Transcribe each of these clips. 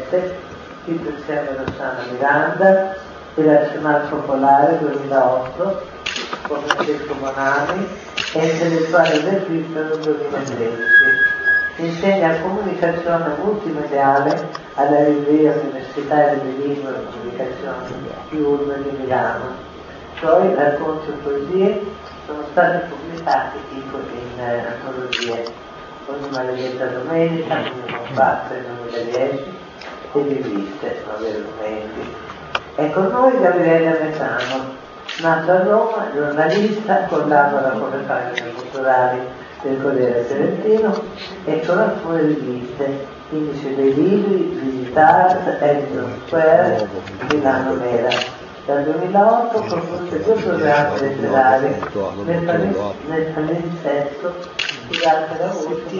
2007, scritto insieme a Rossana Miranda, e Nazionale Popolare 2008, con Francesco Bonani, e Intellettuale del Cristo 2013. Insegna comunicazione multimediale alla Libreria Universitaria di Lingua e Comunicazione di Urbe di Milano. Suoi racconti e poesie sono stati pubblicati in antologie, Ogni maledetta domenica, Ogni compatto nel 2010 e riviste, 9 documenti. È con noi Gabriele Mesano, nato a Roma, giornalista, collabora con le pagine culturali del Corriere Trentino e con alcune riviste, Indice dei Libri, Visitart, Edison Square, Milano Nera. Dal 2008 conduce 2 programmi letterari nel palinsesto Scusate la voce,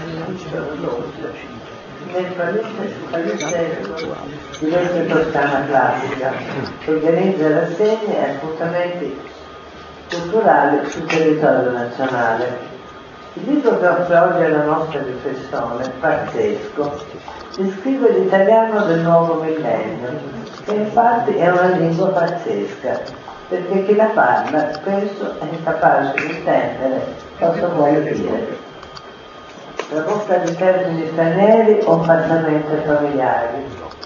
nel palinsesto di Legge Toscana Classica, organizza rassegne e appuntamenti culturali sul territorio nazionale. Il libro che offre oggi alla nostra riflessione, Pazzesco, descrive l'italiano del nuovo millennio, che infatti è una lingua pazzesca, perché chi la parla spesso è incapace di intendere cosa vuole dire. Traboccà di termini stranieri o falsamente familiari,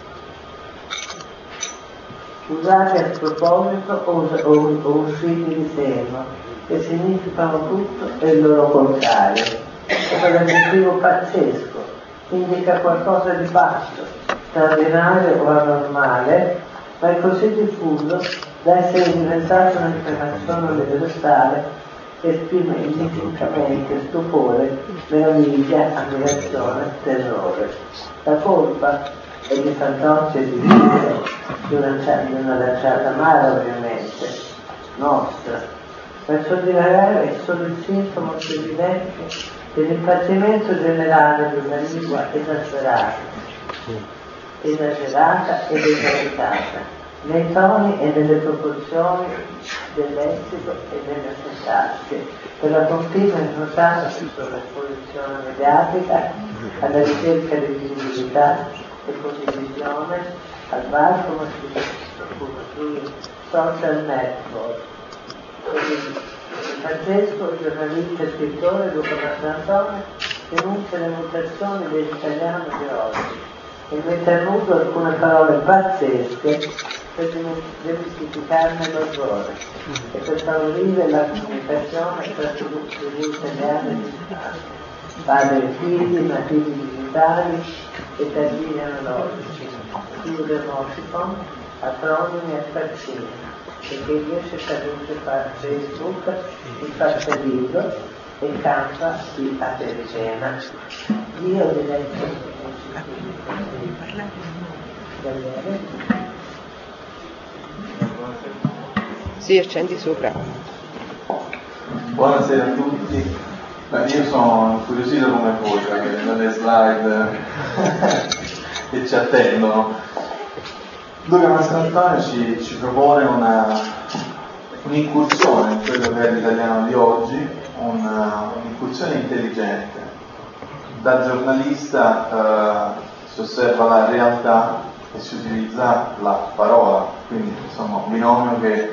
usati a sproposito o usciti di seno, che significano tutto e il loro contrario. Come l'aggettivo pazzesco indica qualcosa di pazzo, straordinario o anormale, ma è così diffuso da essere diventato un'espressione universale che esprime indistintamente stupore, meraviglia, ammirazione, terrore. La colpa è di fantocci e di vite, di una lanciata amara ovviamente, nostra. Verso dilagare è solo il sintomo più evidente dell'impazzimento generale di una lingua esagerata ed esagerata, nei toni e nelle proporzioni del lessico e delle sintassi, per la continua incrociata sovrapposizione mediatica, alla ricerca di visibilità e condivisione, al varco sui social network. Francesco, giornalista e scrittore Luca Mastranzone, denuncia le mutazioni dell'italiano di oggi e mette a nudo alcune parole pazzesche per demystificarne l'orrore e per favorire la comunicazione tra tribù italiane di Stato, padri e figli, nativi digitali e tardivi analogici, più emoticon, acronimi e faccini, perché riesce a tradurre Facebook, il faccialibro e campa di apericena. Io diletto Sì, accendi sopra. Buonasera a tutti. Io sono incuriosito come voi dalle slide che ci attendono. Luca Mastranzone ci propone un'incursione in quello che è l'italiano di oggi, un'incursione intelligente. Da giornalista si osserva la realtà e si utilizza la parola, quindi insomma un binomio che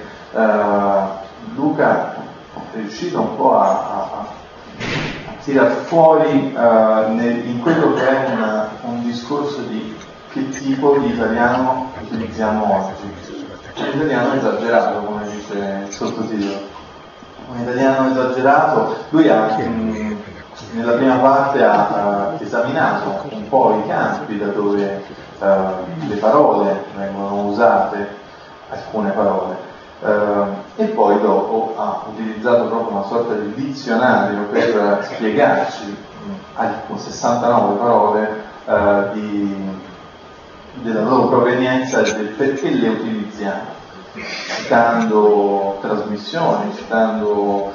Luca è riuscito un po' a tirar fuori in quello che è un discorso di che tipo di italiano utilizziamo oggi. Un italiano esagerato, come dice il sottotitolo. Un italiano esagerato, lui nella prima parte ha esaminato un po' i campi da dove le parole vengono usate, alcune parole, e poi dopo ha utilizzato proprio una sorta di dizionario per spiegarci con 69 parole della loro provenienza e del perché le utilizziamo, citando trasmissioni, citando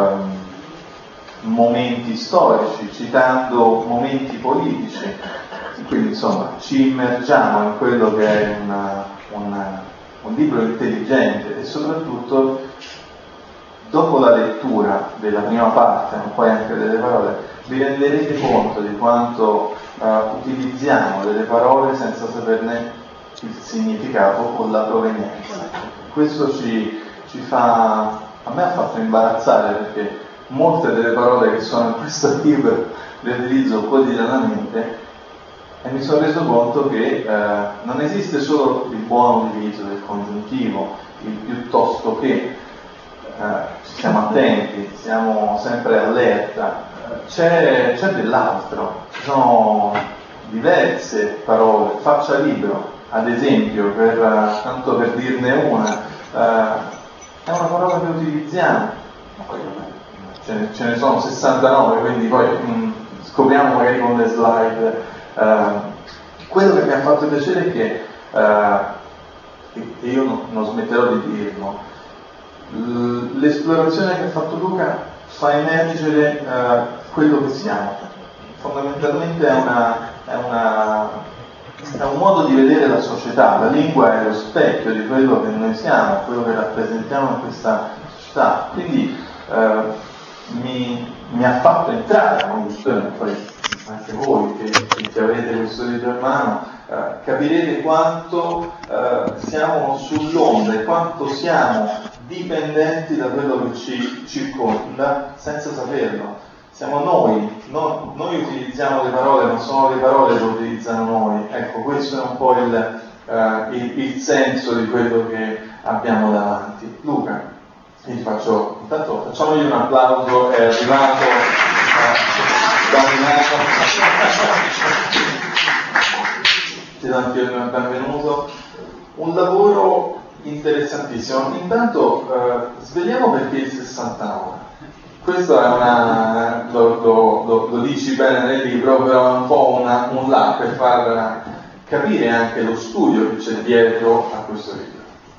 momenti storici, citando momenti politici. Quindi insomma ci immergiamo in quello che è un libro intelligente e soprattutto dopo la lettura della prima parte, ma poi anche delle parole, vi renderete conto di quanto utilizziamo delle parole senza saperne il significato o la provenienza. Questo ci fa, a me ha fatto imbarazzare, perché molte delle parole che sono in questo libro le utilizzo quotidianamente e mi sono reso conto che non esiste solo il buon utilizzo del congiuntivo, il piuttosto che, siamo attenti, siamo sempre allerta, c'è dell'altro, ci sono diverse parole. Faccia libro, ad esempio, tanto per dirne una, è una parola che utilizziamo, poi ce ne sono 69, quindi poi scopriamo magari con le slide. Quello che mi ha fatto piacere è che, e io non smetterò di dirlo, l'esplorazione che ha fatto Luca fa emergere quello che siamo. Fondamentalmente è un modo di vedere la società. La lingua è lo specchio di quello che noi siamo, quello che rappresentiamo in questa società. Quindi mi ha fatto entrare in combustione, poi anche voi che avete questo libro in mano, capirete quanto siamo sull'onda e quanto siamo dipendenti da quello che ci circonda senza saperlo. Siamo noi utilizziamo le parole, ma sono le parole che utilizzano noi. Ecco, questo è un po' il senso di quello che abbiamo davanti. Luca, intanto facciamogli un applauso, è arrivato ti do anche il benvenuto. Un lavoro interessantissimo. Intanto svegliamo perché il 69. Questo è lo dici bene nel libro, però è un po' un là per far capire anche lo studio che c'è dietro a questo libro.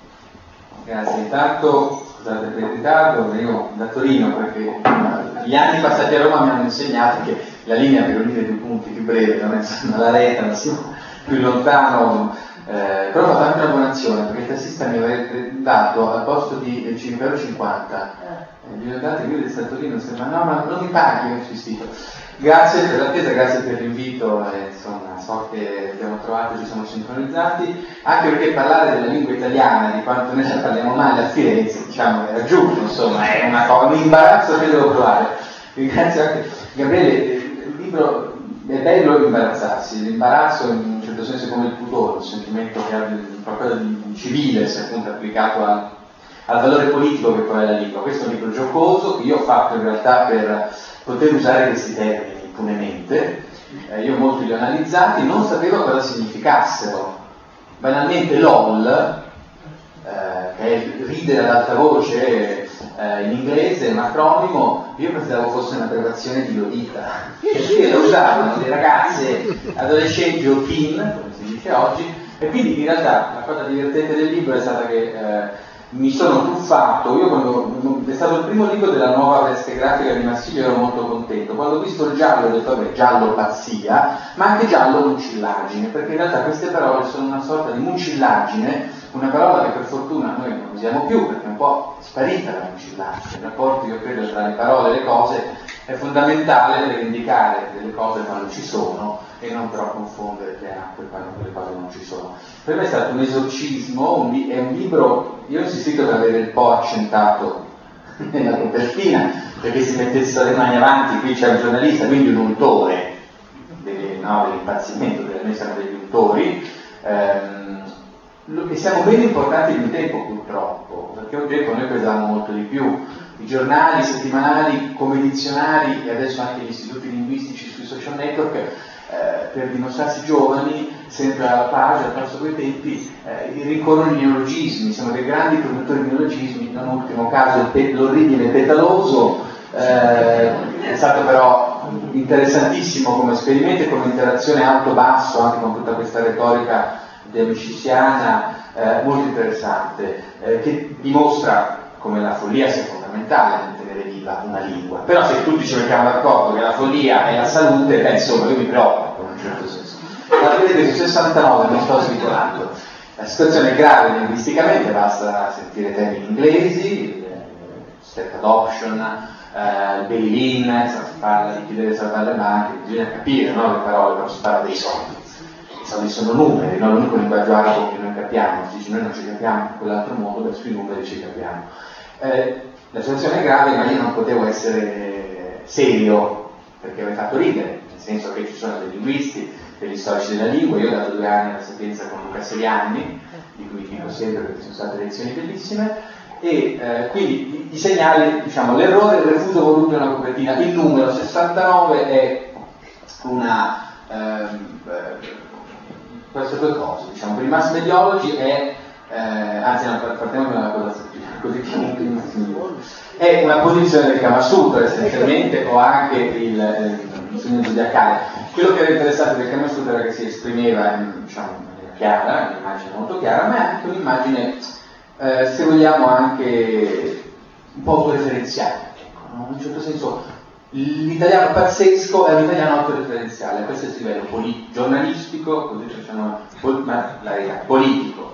Grazie, intanto scusate per il ritardo, venivo da Torino perché gli anni passati a Roma mi hanno insegnato che la linea per unire due punti più brevi non è alla rete, ma sia più lontano, però ho fatto anche una buona azione perché il tassista mi aveva dato al posto di 5,50 €, gli ho dato, io di Torino, sembra no ma non mi paghi, ho insistito. Grazie per l'attesa, grazie per l'invito, insomma so che abbiamo trovato, ci siamo sincronizzati, anche perché parlare della lingua italiana, di quanto noi la parliamo male a Firenze, diciamo, era giusto, insomma, è una cosa, un imbarazzo che devo provare. Ringrazio anche Gabriele, il libro è bello imbarazzarsi, l'imbarazzo in un certo senso è come il pudore, un sentimento che ha qualcosa di civile, se appunto applicato al valore politico che poi è la lingua. Questo è un libro giocoso che io ho fatto in realtà per poter usare questi termini impunemente, io molti li ho analizzati, non sapevo cosa significassero. Banalmente LOL, che è ridere ad alta voce in inglese, un acronimo, io pensavo fosse un'abbreviazione di Lodita, perché lo usavano le ragazze adolescenti o teen, come si dice oggi, e quindi in realtà la cosa divertente del libro è stata che mi sono tuffato, io quando è stato il primo libro della nuova veste grafica di Marsilio ero molto contento, quando ho visto il giallo ho detto vabbè, giallo pazzia, ma anche giallo mucillagine, perché in realtà queste parole sono una sorta di mucillagine, una parola che per fortuna noi non usiamo più perché è un po' sparita la mucillagine, il rapporto io credo tra le parole e le cose è fondamentale per indicare delle cose quando ci sono e non però confondere le acque quando quelle cose non ci sono. Per me è stato un esorcismo, è un libro, io ho insistito per avere il po' accentato nella copertina, perché si mettessero le mani avanti, qui c'è un giornalista, quindi un untore, dell'impazzimento, noi siamo degli untori, e siamo ben importanti di un tempo purtroppo, perché un tempo noi pesavamo molto di più, i giornali settimanali come dizionari e adesso anche gli istituti linguistici sui social network, per dimostrarsi giovani, sempre alla pagina, attraverso quei tempi, ricorrono i neologismi, siamo dei grandi produttori di neologismi, non ultimo caso l'orribile petaloso, è stato però interessantissimo come esperimento e come interazione alto-basso anche con tutta questa retorica demiciciana, molto interessante, che dimostra come la follia sia fondamentale per tenere viva una lingua. Però se tutti ci mettiamo d'accordo che la follia è la salute, insomma io mi preoccupo in un certo senso. Ma vedete che su 69 non sto svicolando. La situazione è grave linguisticamente, basta sentire termini inglesi, step adoption, bail-in, si parla di chi deve salvare le banche, bisogna capire, no, le parole, però si parla dei soldi. I soldi sono numeri, no? L'unico linguaggio arabo che noi capiamo, si dice noi non ci capiamo in quell'altro modo, per sui numeri ci capiamo. La situazione è grave, ma io non potevo essere serio perché avrei fatto ridere, nel senso che ci sono dei linguisti, degli storici della lingua. Io ho dato 2 anni alla Sapienza con Luca Seriani, di cui dico sempre perché sono state lezioni bellissime, e quindi i segnali, diciamo, l'errore, il refuso voluto è una copertina, il numero 69 è una queste 2 cose, diciamo. Per i mass mediologi è anzi no, partiamo da una cosa semplice, così è una posizione del Kama Sutra essenzialmente, o anche il segno zodiacale. Quello che era interessante del Kama Sutra era che si esprimeva diciamo, in maniera chiara, un'immagine molto chiara, ma è anche un'immagine, se vogliamo, anche un po' autoreferenziale, ecco, no? In un certo senso l'italiano pazzesco è un italiano autoreferenziale, a questo livello giornalistico, così facciamo politico,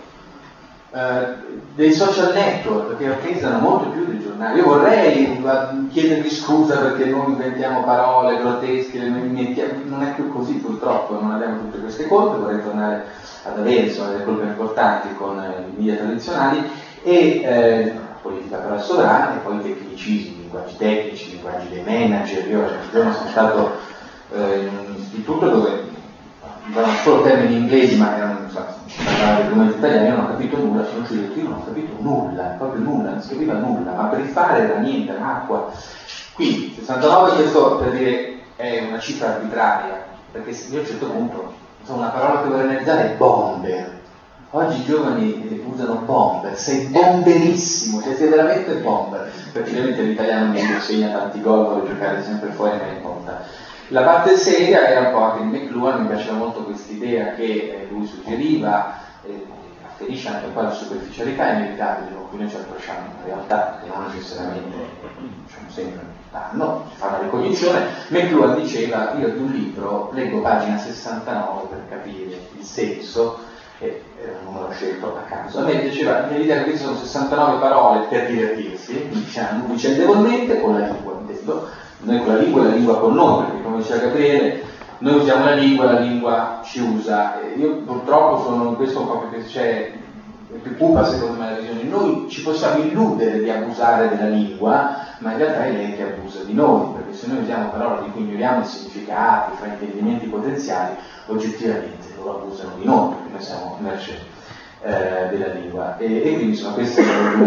dei social network che pesano molto più dei giornali. Io vorrei chiedervi scusa perché noi inventiamo parole grottesche, non è più così purtroppo, non abbiamo tutte queste colpe, vorrei tornare ad avere delle colpe importanti con i media tradizionali e politica però è sovrana, e poi tecnicismi, linguaggi tecnici, linguaggi dei manager. Io un giorno sono stato in un istituto dove non solo termini inglesi, ma erano parlare di documenti italiani, io non ho capito nulla, sono uscito, io non ho capito nulla, proprio nulla, non si capiva nulla, ma per rifare era niente, era acqua. Quindi 69, questo per dire è una cifra arbitraria, perché io a un certo punto, una parola che vorrei analizzare è bomber. Oggi i giovani usano bomber, sei bomberissimo, cioè sei veramente bomber, perché ovviamente l'italiano mi insegna tanti gol, vuole giocare sempre fuori, ma importa. La parte seria era un po' anche di McLuhan, mi piaceva molto quest'idea che lui suggeriva, afferisce anche un po' alla superficialità inevitabile con cui noi ci approcciamo in realtà, che non necessariamente diciamo sempre danno, si fa una ricognizione. McLuhan diceva: io di un libro leggo pagina 69 per capire il senso, e era un numero scelto a caso. A me piaceva l'idea che queste sono 69 parole per divertirsi, diciamo vicendevolmente, con la lingua, intendo. Noi con la lingua e la lingua con noi, perché come diceva Gabriele, noi usiamo la lingua ci usa. Io purtroppo sono in questo un po' perché c'è più cupa secondo me la visione. Noi ci possiamo illudere di abusare della lingua, ma in realtà è lei che abusa di noi, perché se noi usiamo parole di cui ignoriamo i significati, fra intendimenti potenziali, oggettivamente loro abusano di noi, perché noi siamo merce della lingua. E quindi sono queste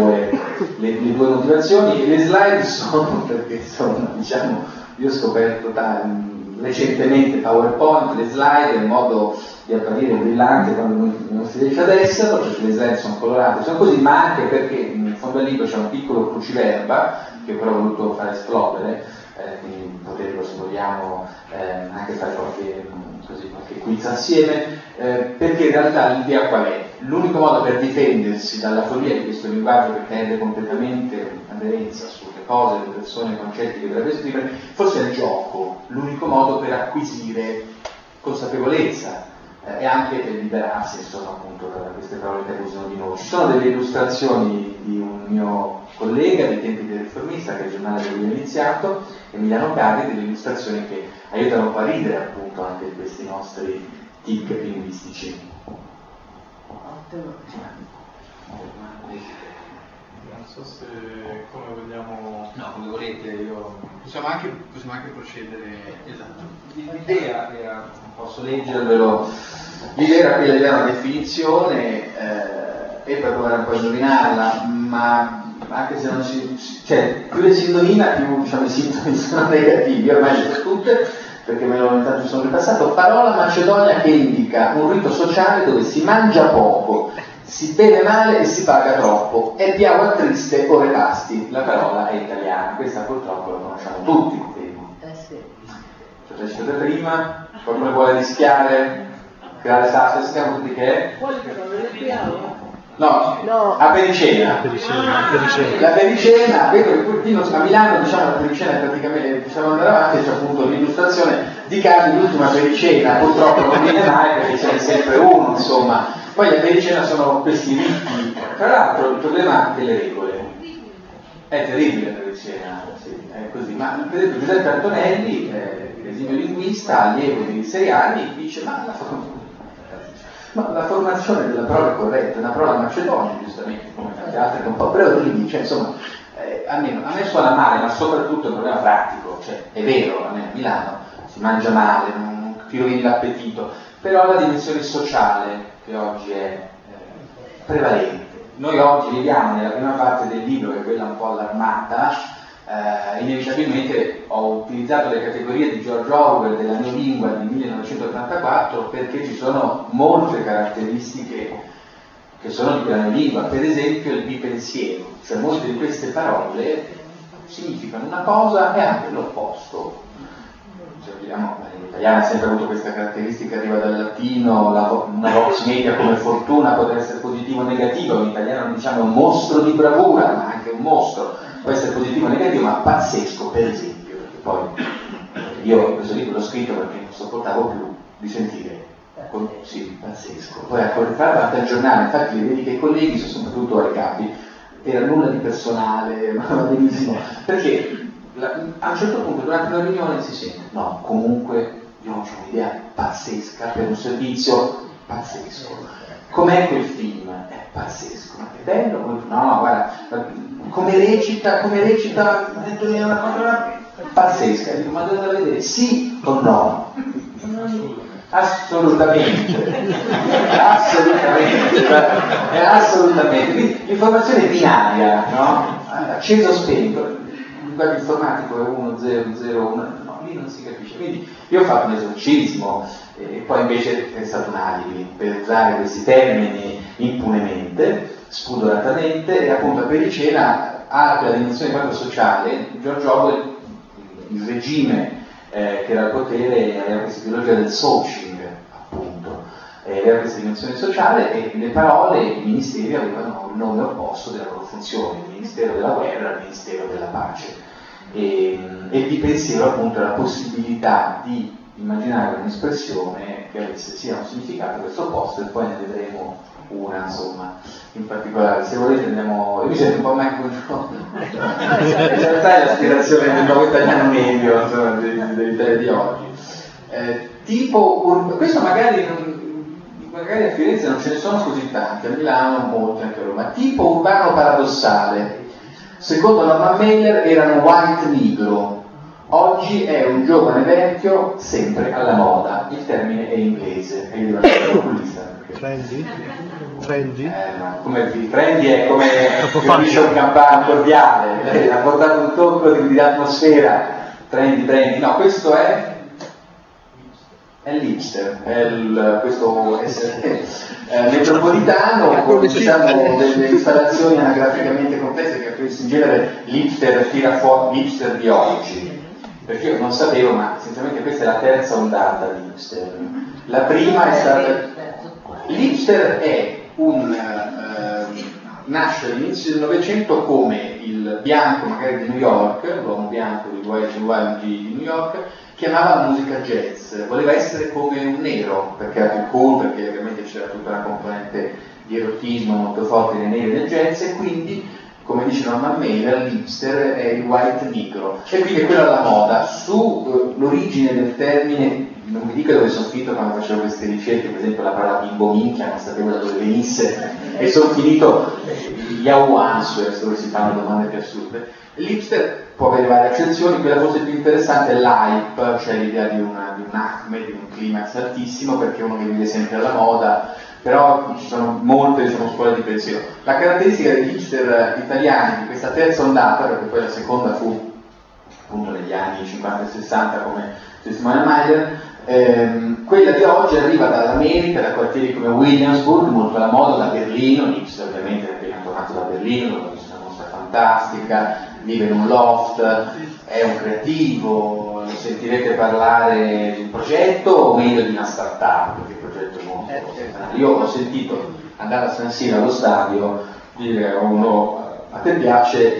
le 2 motivazioni. Le slide sono perché sono, diciamo, io ho scoperto recentemente PowerPoint, le slide in modo di apparire brillante quando non si riesce ad esserlo, perché le slide sono colorate, sono così, ma anche perché nel fondo del libro c'è un piccolo cruciverba che però ho voluto far esplodere, quindi poterlo, se vogliamo, anche fare qualche quiz assieme, perché in realtà l'idea qual è? L'unico modo per difendersi dalla follia di questo linguaggio che tende completamente aderenza sulle cose, le persone, i concetti che dovrebbe esprimere, forse è il gioco, l'unico modo per acquisire consapevolezza e anche per liberarsi, insomma, appunto, da queste parole che abusano di noi. Ci sono delle illustrazioni di un mio collega dei tempi del riformista, che è il giornale da cui ho iniziato, Emiliano Carri, delle illustrazioni che aiutano un po' a ridere appunto anche questi nostri tic linguistici. Non so se come vogliamo. No, come volete, possiamo anche procedere. Esatto. L'idea era, posso leggervelo, l'idea era quella di dare una definizione e per provare un po' a indovinarla, ma anche se non cioè più le si indovina più, diciamo, i sintomi sono negativi. Io ormai le so tutte perché me l'ho intanto sono ripassato. Parola macedonia che indica un rito sociale dove si mangia poco, si beve male e si paga troppo, è piagua triste o repasti. La parola è italiana, questa purtroppo la conosciamo tutti. Sì. Cioè, c'è stata prima, qualcuno vuole rischiare, creare sasse, sappiamo tutti che è? Quali sono le piaghe? No, a Pericena. La Pericena, a Milano, diciamo, la Pericena è praticamente, possiamo andare avanti, c'è appunto l'illustrazione di casi di ultima Pericena, purtroppo non viene mai perché ce n'è sempre uno, insomma. Poi le Pericena sono questi riti, tra l'altro il problema delle regole. È terribile la Siena, sì, è così. Ma per esempio Giuseppe Antonelli, l'esimio linguista, allievo di Seriani, dice ma la formazione della parola è corretta, è una parola macedonia, giustamente, come tante altre che un po' preorridi, cioè insomma, almeno a me suona male, ma soprattutto è un problema pratico, cioè è vero, a Milano si mangia male, non ti rovini l'appetito, però la dimensione sociale che oggi è prevalente. Noi oggi viviamo nella prima parte del libro, che è quella un po' allarmata, inevitabilmente ho utilizzato le categorie di George Orwell della neolingua di 1984 perché ci sono molte caratteristiche che sono di quella neolingua, per esempio il bipensiero, cioè molte di queste parole significano una cosa e anche l'opposto. L'italiano ha sempre avuto questa caratteristica, arriva dal latino, una vox media come fortuna potrebbe essere positivo o negativo, in italiano diciamo un mostro di bravura, ma anche un mostro può essere positivo o negativo, ma pazzesco per esempio, perché poi io questo libro l'ho scritto perché non sopportavo più di sentire, sì, pazzesco, poi a davanti al giornale, infatti vedi che i colleghi, soprattutto ai capi, era nulla di personale, ma va benissimo, perché a un certo punto durante la riunione si sente, no, comunque io ho un'idea pazzesca per un servizio pazzesco. Com'è quel film? È pazzesco, ma che bello, no, guarda, come recita, è una cosa pazzesca, dico, ma dovete vedere, sì o no? Assolutamente, quindi l'informazione è binaria, no? Acceso spento. Il informatico è 1, 0, 0, 1, no, lì non si capisce. Quindi io ho fatto un esorcismo e poi invece è stato un alibi per usare questi termini impunemente, spudoratamente, e appunto a Pericena ha quella dimensione proprio sociale. George Orwell, il regime che era al potere, aveva questa ideologia del socing, appunto, aveva questa dimensione sociale e le parole, i ministeri avevano il nome opposto della loro funzione, il Ministero della Guerra e il Ministero della Pace. E di pensiero appunto la possibilità di immaginare un'espressione che avesse sia un significato questo opposto, e poi ne vedremo una, insomma, in particolare. Se volete andiamo, io mi sento un po' Michael Jordan, in realtà è l'aspirazione del nuovo italiano medio, insomma, dell'Italia di oggi. Questo magari a Firenze non ce ne sono così tanti, a Milano molti, anche a Roma. Tipo urbano paradossale. Secondo Norman Mailer era un white negro, oggi è un giovane vecchio sempre alla moda, il termine è inglese, e io ero populista. Trendy? Come trendy è come dice un campano cordiale, ha portato un tocco di atmosfera, trendy, no, questo è l'hipster, questo essere metropolitano con diciamo delle installazioni anagraficamente complesse che in genere l'hipster tira fuori l'hipster di oggi, perché io non sapevo, ma essenzialmente questa è la terza ondata di hipster. La prima è stata l'hipster è nasce all'inizio del Novecento come il bianco magari di New York, l'uomo bianco di YG di New York, che amava la musica jazz, voleva essere come un nero, perché era più cool, perché ovviamente c'era tutta una componente di erotismo molto forte nei neri del jazz, e quindi, come dice Norman Mailer, l'hipster è il white negro, e quindi è quella la moda. Sull'origine del termine, non mi dica dove sono finito quando facevo queste ricerche, per esempio la parola bimbo minchia, non sapevo da dove venisse, e sono finito Yahoo Answers, dove si fanno domande più assurde. L'hipster può avere varie accezioni, quella forse più interessante è l'hype, cioè l'idea di un acme, di un climax altissimo, perché uno che vive sempre alla moda, però ci sono molte scuole di pensiero. La caratteristica degli hipster italiani di questa terza ondata, perché poi la seconda fu appunto negli anni 50 e 60 come testimone Mailer, quella di oggi arriva dall'America, da quartieri come Williamsburg, molto alla moda, da Berlino, l'hipster ovviamente è appena tornato da Berlino, dove c'è una mostra fantastica, vive in un loft, è un creativo, sentirete parlare di un progetto o meglio di una startup, perché il progetto è molto. Io ho sentito andare a San Siro allo stadio dire a uno: a te piace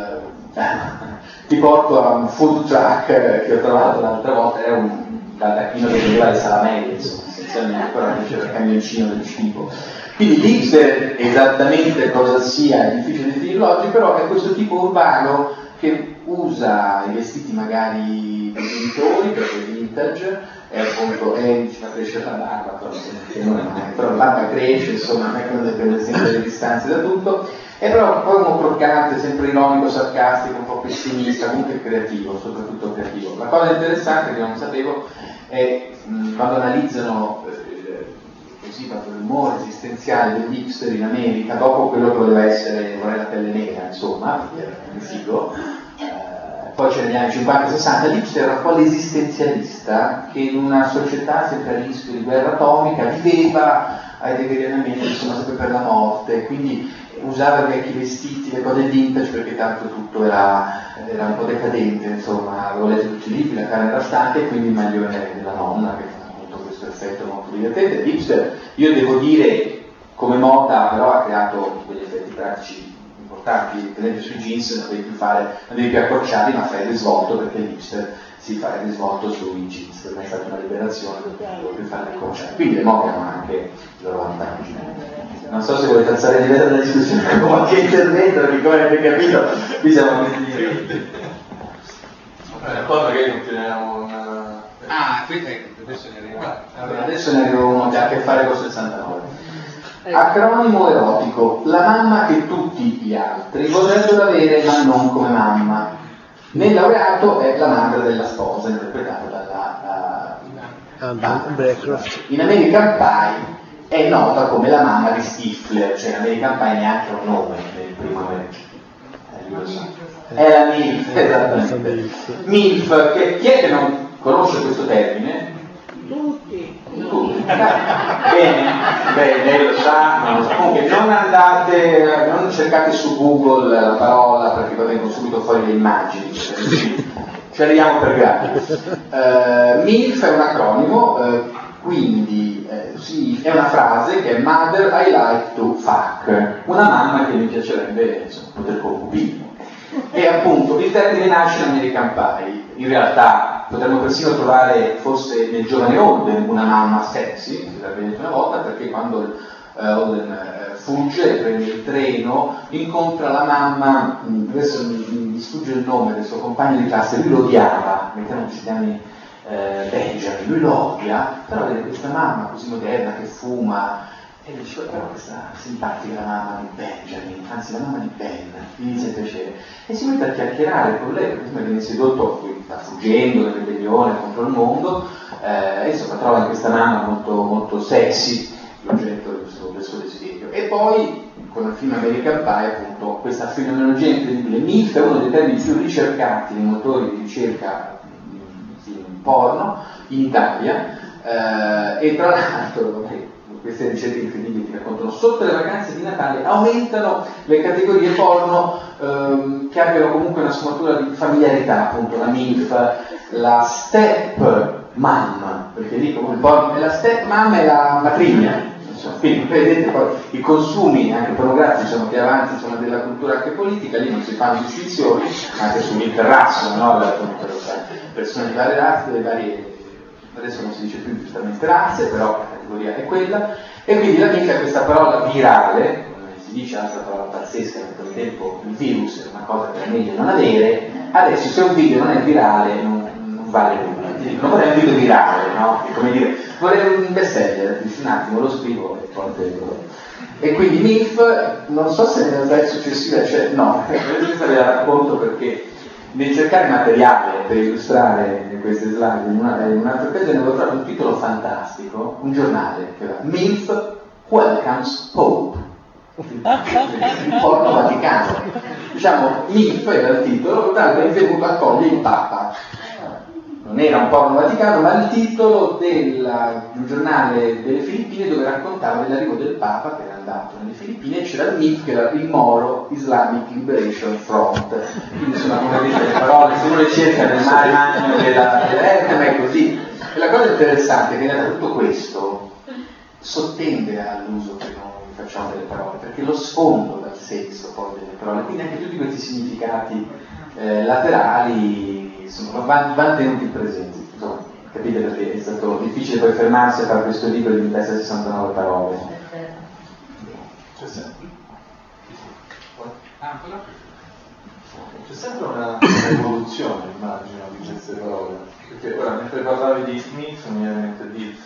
ti porto a un food truck che ho trovato l'altra volta, era un tacchino che vendeva le salamelle, insomma, essenzialmente, però c'era il camioncino del cibo. Quindi l'hipster esattamente cosa sia è difficile definirlo oggi, però è questo tipo urbano che usa i vestiti magari dei genitori, perché vintage, e appunto ci fa crescere la barba, però la barba cresce, insomma, non è che uno deve prendere sempre le distanze da tutto, è però poi uno croccante, sempre ironico, sarcastico, un po' pessimista, comunque creativo, soprattutto creativo. La cosa interessante che non sapevo è quando analizzano così proprio l'umore esistenziale degli hipster in America, dopo quello che voleva essere vorrei la pelle nera, insomma, perché era un figo, poi c'era negli anni 50-60, l'hipster era un po' l'esistenzialista che in una società sempre a rischio di guerra atomica viveva aiuterianamente, insomma, sempre per la morte, quindi usava vecchi vestiti, le cose vintage, perché tanto tutto era un po' decadente, insomma, avevo letto tutti i libri, la carne era stanca e quindi il maglione della nonna, che fa appunto questo effetto molto divertente. L'hipster, io devo dire, come moda, però ha creato degli effetti pratici importanti, per esempio sui jeans non devi più accorciarli, ma fai il risvolto, perché l'hipster si fa il risvolto sui jeans, per me è stata una liberazione, non devo più fare accorciare. Quindi le mode hanno anche i loro vantaggi. Non so se volete alzare il livello della discussione con qualche intervento, perché come avete capito, qui siamo tutti. Poi magari continuiamo una... adesso ne arrivo. Allora, adesso ne arrivo uno che ha a che fare con 69. Acronimo erotico, la mamma che tutti gli altri vorrebbero avere, ma non come mamma. Nel laureato è la madre della sposa, interpretata dalla Bancroft. In American Pie è nota come la mamma di Stifler, cioè in American Pie neanche un nome nel primo è la MILF, esattamente. MILF, chi è che non conosce questo termine? Tutti. Bene, lei lo sa, non lo sa. Comunque non cercate su Google la parola, perché poi vengono subito fuori le immagini, ci arriviamo per gradi. MILF è un acronimo, quindi sì, è una frase che è Mother I like to fuck, una mamma che mi piacerebbe poter concubino. E appunto il termine nasce in American Pie. In realtà potremmo persino trovare forse nel giovane Holden una mamma sexy, si l'aveva detto una volta, perché quando Holden fugge, prende il treno, incontra la mamma, adesso mi sfugge il nome del suo compagno di classe, lui lo odiava, mettiamo che si chiami Benjamin, lui lo odia, però vede questa mamma così moderna che fuma, e lui dice, però questa simpatica mamma di Benjamin, anzi la mamma di Ben, gli inizia a piacere, e si mette a chiacchierare con lei, perché viene sedotto, lui sta fuggendo da ribellione contro il mondo, e insomma trova in questa mamma molto, molto sexy l'oggetto del suo desiderio. E poi con il film American Pie, appunto, questa fenomenologia incredibile. MILF è uno dei termini più ricercati nei motori di ricerca porno in Italia, e tra l'altro queste ricerche incredibili che raccontano sotto le vacanze di Natale aumentano le categorie porno che abbiano comunque una sfumatura di familiarità, appunto la MILF, la step mom, perché lì come il porno è la step mom è la matrigna. Quindi vedete poi i consumi anche pornografici sono più avanti, insomma, della cultura anche politica, lì non si fanno distinzioni anche sul terrazzo, no? Persone di varie razze, le varie, adesso non si dice più giustamente razze, però la categoria è quella, e quindi la MILF è questa parola virale, come si dice un'altra parola pazzesca, che per il tempo il virus è una cosa che è meglio non avere, adesso se un video non è virale non vale nulla, non vorrei un video virale, no? È come dire, vorrei un bestseller, dici un attimo, lo scrivo e poi e quindi MILF, non so se nella slide successiva c'è, no, questa ve la racconto perché nel cercare materiale per illustrare queste slide in un'altra occasione avevo trovato un titolo fantastico, un giornale che era MILF Welcomes Pope, il porno vaticano. Diciamo, MILF era il titolo, tanto è venuto a accogliere il Papa. Non era un porno vaticano, ma il titolo di un giornale delle Filippine dove raccontava dell'arrivo del Papa che era andato nelle Filippine, e c'era il MILF che era il Moro Islamic Liberation Front. Quindi insomma, come vedete le parole, se uno le cerca nel mare magno ma è così. E la cosa interessante è che in realtà tutto questo sottende all'uso che noi facciamo delle parole, perché lo sfondo dal senso poi delle parole, quindi anche tutti questi significati laterali vanno tenuti presenti. Insomma, capite perché è stato difficile poi fermarsi a fare questo libro di 69 parole. C'è sempre una evoluzione, immagino, di queste parole, perché ora mentre parlavi di Smith mi viene in mente Diff,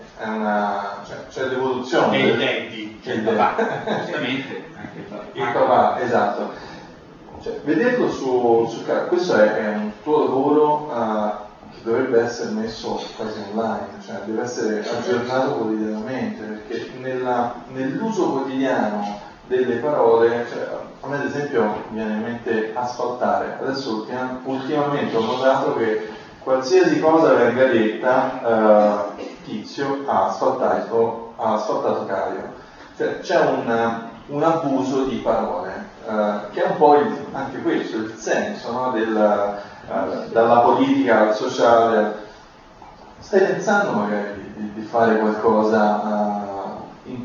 c'è l'evoluzione. Che il daddy, che il papà, giustamente, anche il papà, esatto. Cioè, vederlo questo è un tuo lavoro che dovrebbe essere messo quasi online, cioè deve essere aggiornato quotidianamente, perché nell'uso quotidiano delle parole, cioè, a me ad esempio viene in mente asfaltare. Adesso ultimamente ho notato che qualsiasi cosa venga detta, Tizio ha asfaltato Caio, cioè c'è un abuso di parole, che è un po' anche questo, il senso, no, dalla politica al sociale. Stai pensando magari di fare qualcosa in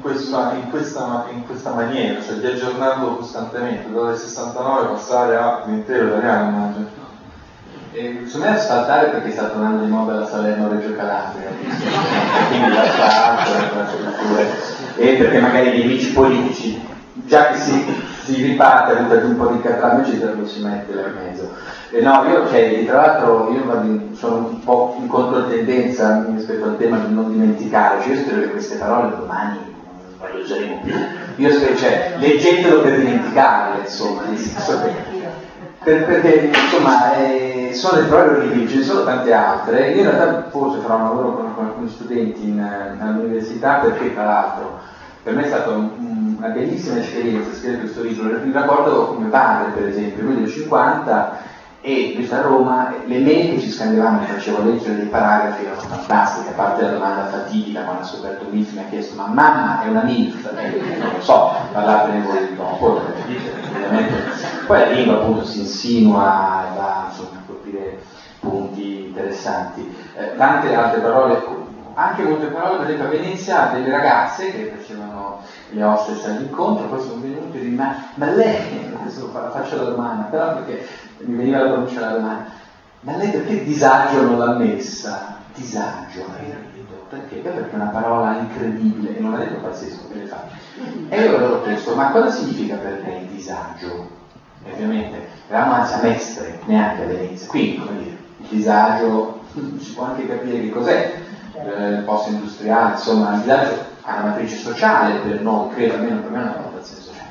questa maniera, cioè di aggiornarlo costantemente, dalle 69 passare all'intero italiano, immagino. Secondo me asfaltare perché sta tornando di moda la Salerno-Reggio Calabria, quindi l'asfalto, le infrastrutture, e perché magari gli amici politici, già che si riparte per un po' di catrame lo si mette là in mezzo. No, tra l'altro sono un po' in controtendenza rispetto al tema di non dimenticarci. Io spero che queste parole domani non le useremo più. Io spero, leggetelo per dimenticarle, insomma, nel senso perché insomma sono le parole orribili, ce ne sono tante altre. Io in realtà forse farò un lavoro con alcuni studenti all'università, perché tra l'altro per me è stata una bellissima esperienza scrivere questo libro. Il rapporto con mio padre, per esempio, lui del 50, e lui sta a Roma, le mail che ci scambiavamo, mi facevo leggere dei paragrafi, erano fantastiche, a parte la domanda fatidica quando ha scoperto MILF, mi ha chiesto: ma mamma è una MILF? Non lo so, parlatene voi dopo, ovviamente. Poi la lingua appunto si insinua e va insomma a colpire punti interessanti. Tante altre parole, anche molte parole, per esempio a Venezia delle ragazze che facevano le hostess all'incontro, poi sono venute e dicono: ma lei, adesso faccio la domanda, però perché mi veniva la pronuncia della domanda, ma lei perché disagio non l'ha messa? Disagio, perché? Perché è una parola incredibile, e non è detto pazzesco che le fa. E io loro ho chiesto: ma cosa significa per lei disagio? E ovviamente eravamo anzi mestre, neanche a Venezia, quindi come dire, il disagio si può anche capire che cos'è, post industriale, insomma il disagio ha una matrice sociale per noi, credo, almeno per me è una valutazione sociale.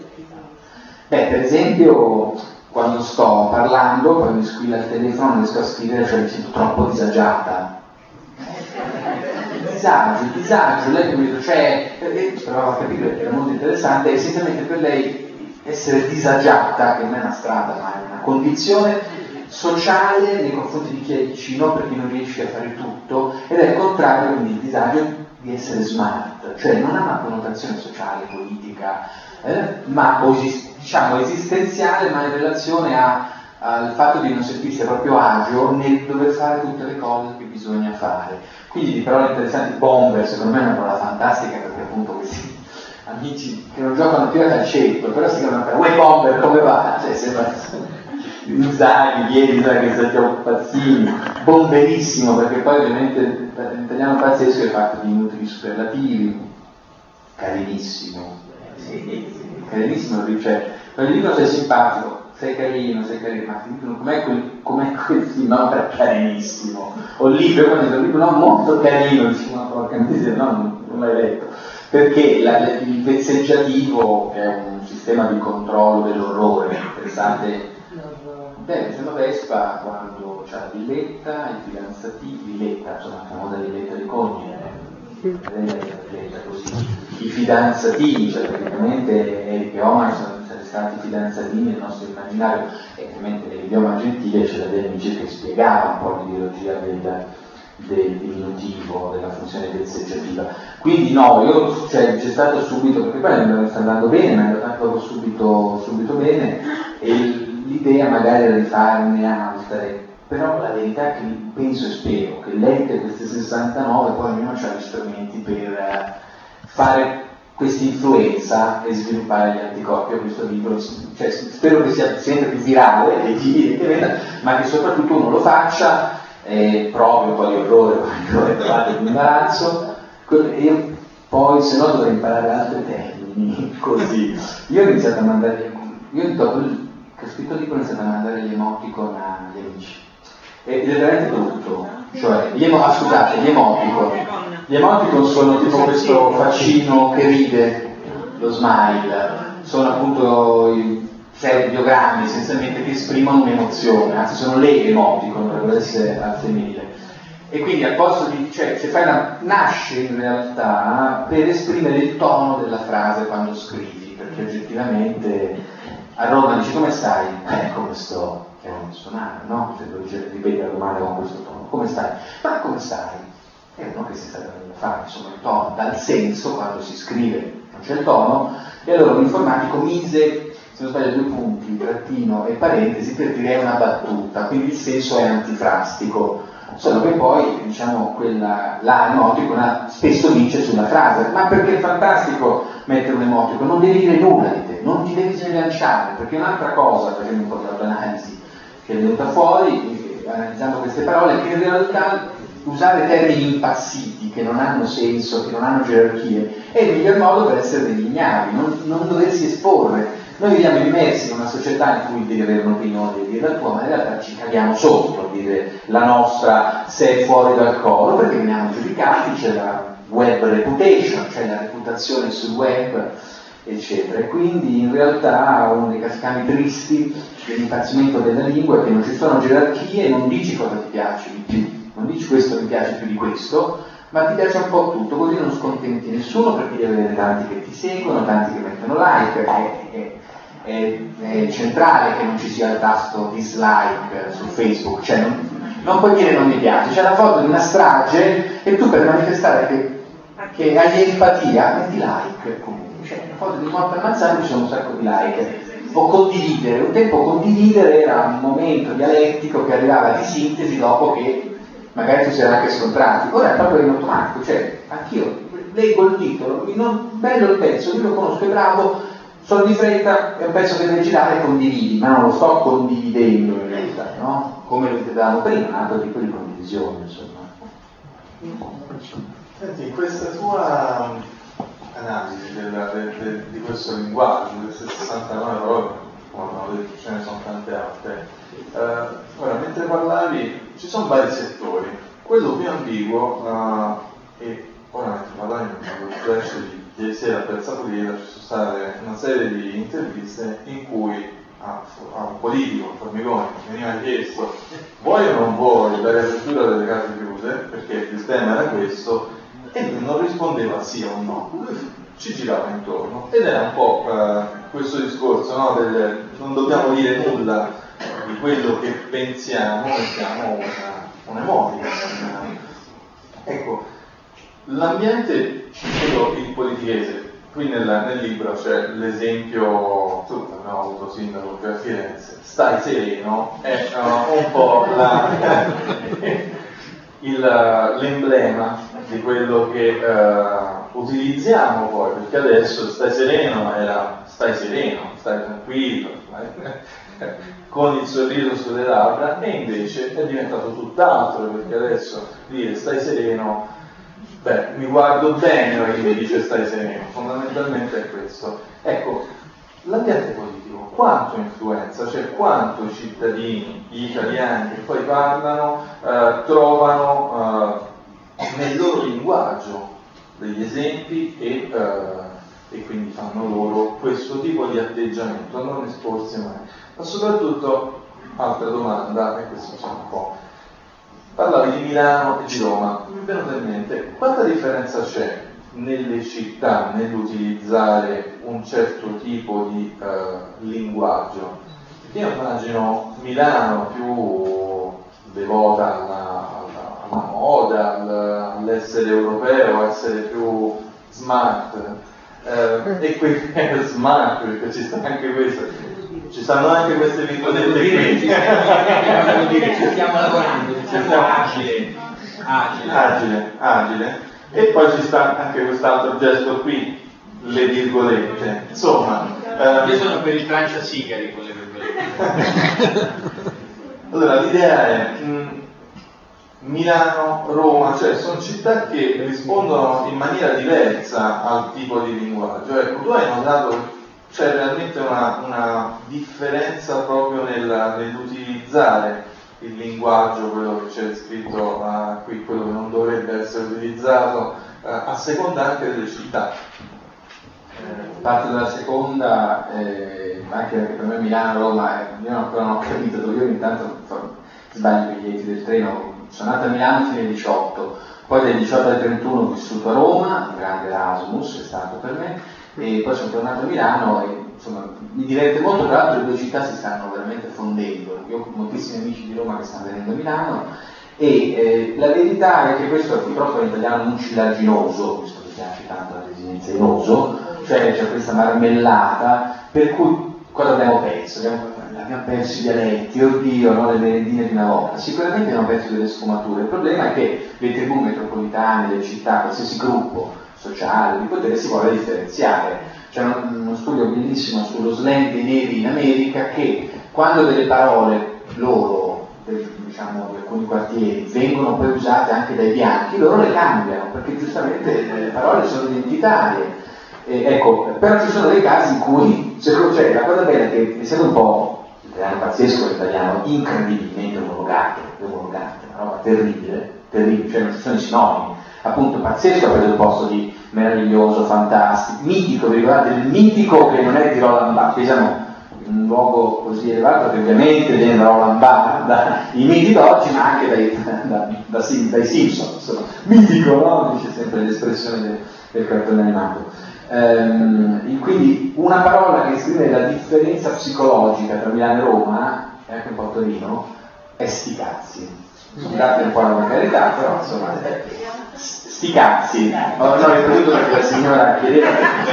Per esempio, quando sto parlando, poi mi squilla il telefono, non riesco a scrivere, cioè mi sento troppo disagiata. Disagio, lei mi dice, perché provavo a capire, era molto interessante, e essenzialmente per lei essere disagiata, che non è una strada, ma è una condizione sociale nei confronti di chi è vicino, perché non riesce a fare tutto, ed è il contrario, quindi il disagio di essere smart, cioè non ha una connotazione sociale, politica, ma diciamo esistenziale, ma in relazione al fatto di non sentirsi proprio agio nel dover fare tutte le cose che bisogna fare. Quindi di parole interessanti, bomber, secondo me è una parola fantastica, perché appunto questi amici che non giocano più a calcetto, però si chiamano uè bomber, come va? Cioè sembra Inzaghi, ieri che sentiamo pazzini, bomberissimo, perché poi ovviamente in italiano pazzesco è fatto di inutili superlativi, carinissimo, cioè quando dicono sei simpatico, sei carino, ma ti dicono com'è quel film, no, per carinissimo, o libro, quando dicono no, molto carino, dici ma porca miseria, no, non l'hai letto, perché il vezzeggiativo è un sistema di controllo dell'orrore. Pensate, sembra Vespa quando c'è la villetta, i fidanzati, villetta, insomma la famosa villetta dei cogni, così, i fidanzatini, cioè praticamente Eric e Omar sono stati fidanzatini nel nostro immaginario, e ovviamente nell'idioma gentile c'è da dei amici che spiegava un po' l'ideologia del diminutivo, della funzione vezzeggiativa. Quindi no, c'è stato subito, perché poi mi sta andando bene, mi è andato subito bene, e l'idea magari era di farne altre, però la verità è che penso e spero che lette queste 69 poi ognuno ha gli strumenti per fare questa influenza e sviluppare gli anticorpi a questo libro, cioè, spero che sia sempre più virale, leggibile, ma che soprattutto uno lo faccia, provi un po' di orrore, provate di imbarazzo, e poi se no dovrei imparare altri termini, così. Io ho iniziato a mandare, io dopo che ho scritto il libro ho iniziato a mandare gli emoticon agli amici. Ed è veramente brutto, cioè, gli emoticon sono tipo questo faccino che ride, lo smile, sono appunto i ideogrammi essenzialmente che esprimono un'emozione, anzi sono le emoticon, dovrebbero essere al femminile. E quindi al posto di, cioè, se fai nasce in realtà per esprimere il tono della frase quando scrivi, perché oggettivamente a Roma dici come stai? Come sto? Che è un suonare, no? Se lo ripeti la domanda con questo tono, come stai? Ma come stai? È uno che si sta dando da fare, insomma il tono, dal senso quando si scrive, non c'è il tono, e allora l'informatico mise, se non sbaglio, 2 punti, trattino e parentesi per dire una battuta, quindi il senso è antifrastico. Solo che poi, diciamo, l'emoticon spesso vince sulla frase, ma perché è fantastico mettere un emoticon? Non devi dire nulla di te, non ti devi sbilanciare, perché un'altra cosa, facendo un po' di autoanalisi che è venuta fuori, analizzando queste parole, è che in realtà usare termini impassiti, che non hanno senso, che non hanno gerarchie, è il miglior modo per essere degli ignavi, non doversi esporre. Noi viviamo immersi in una società in cui devi avere un'opinione, devi dire la tua, ma in realtà ci caghiamo sotto a dire la nostra se è fuori dal coro, perché veniamo giudicati, c'è la web reputation, cioè la reputazione sul web, eccetera. E quindi in realtà uno dei cascami tristi dell'impazzimento della lingua è che non ci sono gerarchie, non dici cosa ti piace di più, non dici questo mi piace più di questo, ma ti piace un po' tutto, così non scontenti nessuno, perché devi avere tanti che ti seguono, tanti che mettono like, è centrale che non ci sia il tasto dislike su Facebook, cioè non puoi dire non mi piace, c'è la foto di una strage e tu per manifestare che hai empatia metti like comunque, cioè la foto di morte ammazzata ci sono un sacco di like. O condividere, un tempo condividere era un momento dialettico che arrivava di sintesi dopo che magari ci si era anche scontrati, ora è proprio in automatico, cioè anch'io leggo il titolo, bello il pezzo, io lo conosco, è bravo, sono di fretta, è un pezzo che devi girare e condividi, ma non lo sto condividendo in realtà, no? Come lo vedevamo prima, un altro tipo di condivisione, insomma. Senti, questa tua analisi di questo linguaggio, di queste 69 parole, come abbiamo detto, ce ne sono tante altre. Ora, mentre parlavi, ci sono vari settori. Quello più ambiguo, e ora mentre parlavi mi avevo il flash di ieri sera per Saporita, ci sono state una serie di interviste in cui a un politico, un Formigoni, veniva chiesto vuoi o non vuoi la riapertura delle case chiuse, perché il tema era questo, e lui non rispondeva sì o no, ci girava intorno, ed era un po' questo discorso, no, non dobbiamo dire nulla di quello che pensiamo, mettiamo un'emotica. Ecco, l'ambiente, il politichese, qui nel libro c'è l'esempio, tu abbiamo avuto sindaco qui a Firenze, stai sereno, è un po' l'emblema di quello che utilizziamo poi, perché adesso stai sereno era stai sereno, stai tranquillo, con il sorriso sulle labbra, e invece è diventato tutt'altro, perché adesso dire stai sereno, mi guardo bene e mi dice stai sereno, fondamentalmente è questo. Ecco, l'ambiente politico quanto influenza, cioè quanto i cittadini, gli italiani che poi parlano, trovano nel loro linguaggio degli esempi e quindi fanno loro questo tipo di atteggiamento, a non esporsi mai. Ma soprattutto, altra domanda, e questo c'è un po', parlavi di Milano e di Roma, mi è venuto in mente, quanta differenza c'è nelle città nell'utilizzare un certo tipo di linguaggio? Perché io immagino Milano più devota alla moda, all'essere europeo, essere più smart, e qui è smart, perché ci sta anche questo. Ci stanno anche queste virgolette qui. Ci stiamo lavorando, diciamo agile. E poi ci sta anche quest'altro gesto qui, le virgolette. Insomma, io sono per il lanciasigari con le virgolette. Allora l'idea è Milano, Roma, cioè sono città che rispondono in maniera diversa al tipo di linguaggio. Ecco, tu hai notato che c'è realmente una differenza proprio nell'utilizzare il linguaggio, quello che c'è scritto qui, quello che non dovrebbe essere utilizzato, a seconda anche delle città. Parte dalla seconda, anche perché per me Milano, Roma, io ancora non ho capito, io intanto sbaglio i biglietti del treno, sono nato a Milano fino al 18, poi dal 18 al 31 ho vissuto a Roma, un grande Erasmus è stato per me, e poi sono tornato a Milano e insomma mi diverte molto, tra l'altro le due città si stanno veramente fondendo, io ho moltissimi amici di Roma che stanno venendo a Milano e la verità è che questo purtroppo in italiano un cilaginoso, visto che piace tanto la residenza in oso, cioè c'è questa marmellata per cui cosa abbiamo perso? Abbiamo perso i dialetti, oddio, no? Le merendine di una volta. Sicuramente abbiamo perso delle sfumature. Il problema è che le tribù metropolitane, le città, qualsiasi gruppo sociale di potere si vuole differenziare. C'è uno studio bellissimo sullo slang dei neri in America che quando delle parole loro, diciamo di alcuni quartieri, vengono poi usate anche dai bianchi, loro le cambiano, perché giustamente le parole sono identitarie. Ecco, però ci sono dei casi in cui, cioè, la cosa bella è che essendo un po' l'italiano pazzesco, l'italiano incredibilmente omologato, una roba terribile, cioè non ci sono i sinonimi, appunto pazzesco ha preso il posto di meraviglioso, fantastico, mitico, vi ricordate il mitico che non è di Roland Barthes, siamo in un luogo così elevato che ovviamente viene da Roland Barthes, dai miti d'oggi, ma anche dai Simpson, insomma, mitico, no? Dice sempre l'espressione del cartone animato. Quindi una parola che esprime la differenza psicologica tra Milano e Roma, e anche un po' Torino, è sti cazzi. Scusate un po' la carità, però insomma, sti cazzi. No, ripetuto perché la signora chiedeva.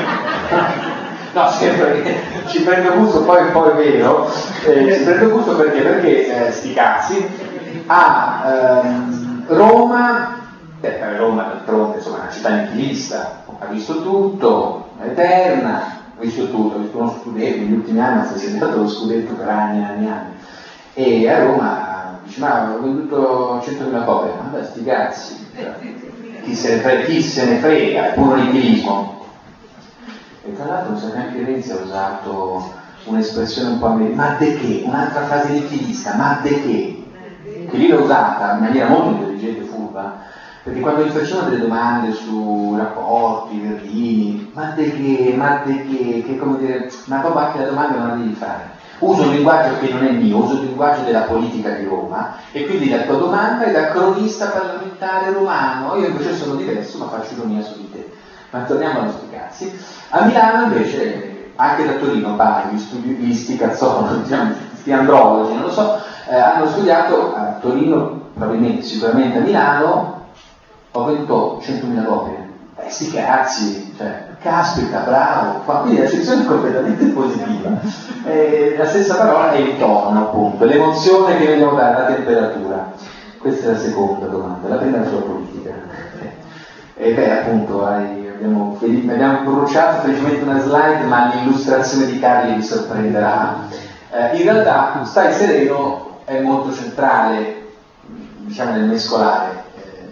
No, sempre ci prendo gusto, poi è vero, ci prendo gusto perché sti cazzi a Roma, Roma d'altronde insomma è una città nichilista, ha visto tutto, è eterna, ha visto tutto, ha visto uno scudetto, negli ultimi anni si è segnato lo scudetto per anni e anni e anni, e a Roma dice ma ho venduto 100.000 copie, ma beh sti cazzi, chi se ne frega, è puro nichilismo. E tra l'altro mi sa che anche Renzi ha usato un'espressione un po' ma de che? Un'altra frase nichilista, ma de che? Che lì l'ha usata in maniera molto intelligente e furba, perché quando gli facevano delle domande su rapporti, verdini, ma de che come dire, ma proprio anche la domanda non la devi fare. Uso un linguaggio che non è mio, uso il linguaggio della politica di Roma, e quindi la tua domanda è da cronista parlamentare romano, io invece sono diverso ma faccio ironia su di te. Ma torniamo ai nostri cazzi. A Milano invece, anche da Torino, gli sticazzoni, diciamo, gli andrologi, non lo so, hanno studiato a Torino, probabilmente, sicuramente a Milano, ho venduto 100.000 copie. Sti cazzi, cioè, caspita, bravo, quindi la situazione è completamente positiva. La stessa parola è il tono, appunto, l'emozione che vogliamo dare, la temperatura. Questa è la seconda domanda, la prima è sulla politica. E beh, appunto, abbiamo bruciato semplicemente una slide, ma l'illustrazione di Carli vi sorprenderà. In realtà, stai sereno è molto centrale, diciamo, nel mescolare.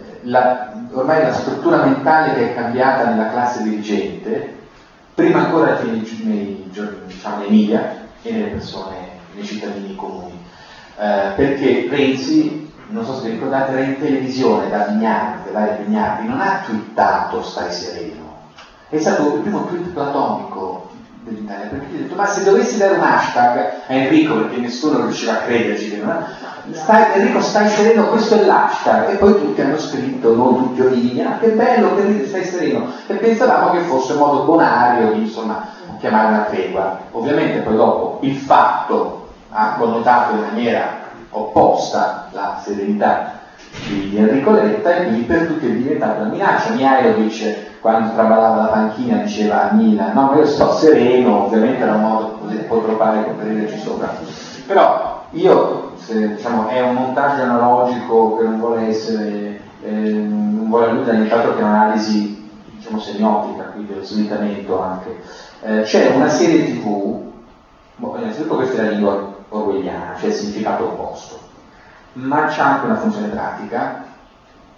Ormai la struttura mentale che è cambiata nella classe dirigente, prima ancora che nei media e nelle persone, nei cittadini comuni, perché Renzi, non so se vi ricordate, era in televisione da Vignardi, non ha twittato stai sereno, è stato il primo tweet platonico dell'Italia, perché gli ha detto ma se dovessi dare un hashtag a Enrico, perché nessuno riusciva a crederci, Enrico stai sereno, questo è l'hashtag, e poi tutti hanno scritto, non tutti Olivia, che bello che ridi stai sereno, e pensavamo che fosse un modo bonario di insomma chiamare una tregua. Ovviamente poi dopo il fatto ha connotato in maniera opposta la serenità di Enrico Letta, e quindi per tutti è diventata una minaccia. Mihajlovic, quando traballava la panchina, diceva a Milan no, ma io sto sereno, ovviamente era un modo così un po' troppo per riderci sopra. Però io, diciamo, è un montaggio analogico che non vuole essere, non vuole alludere nient'altro che un'analisi, diciamo, semiotica, quindi dello slittamento anche. C'è una serie TV, innanzitutto questa è la lingua orwelliana, cioè il significato opposto, ma c'è anche una funzione pratica,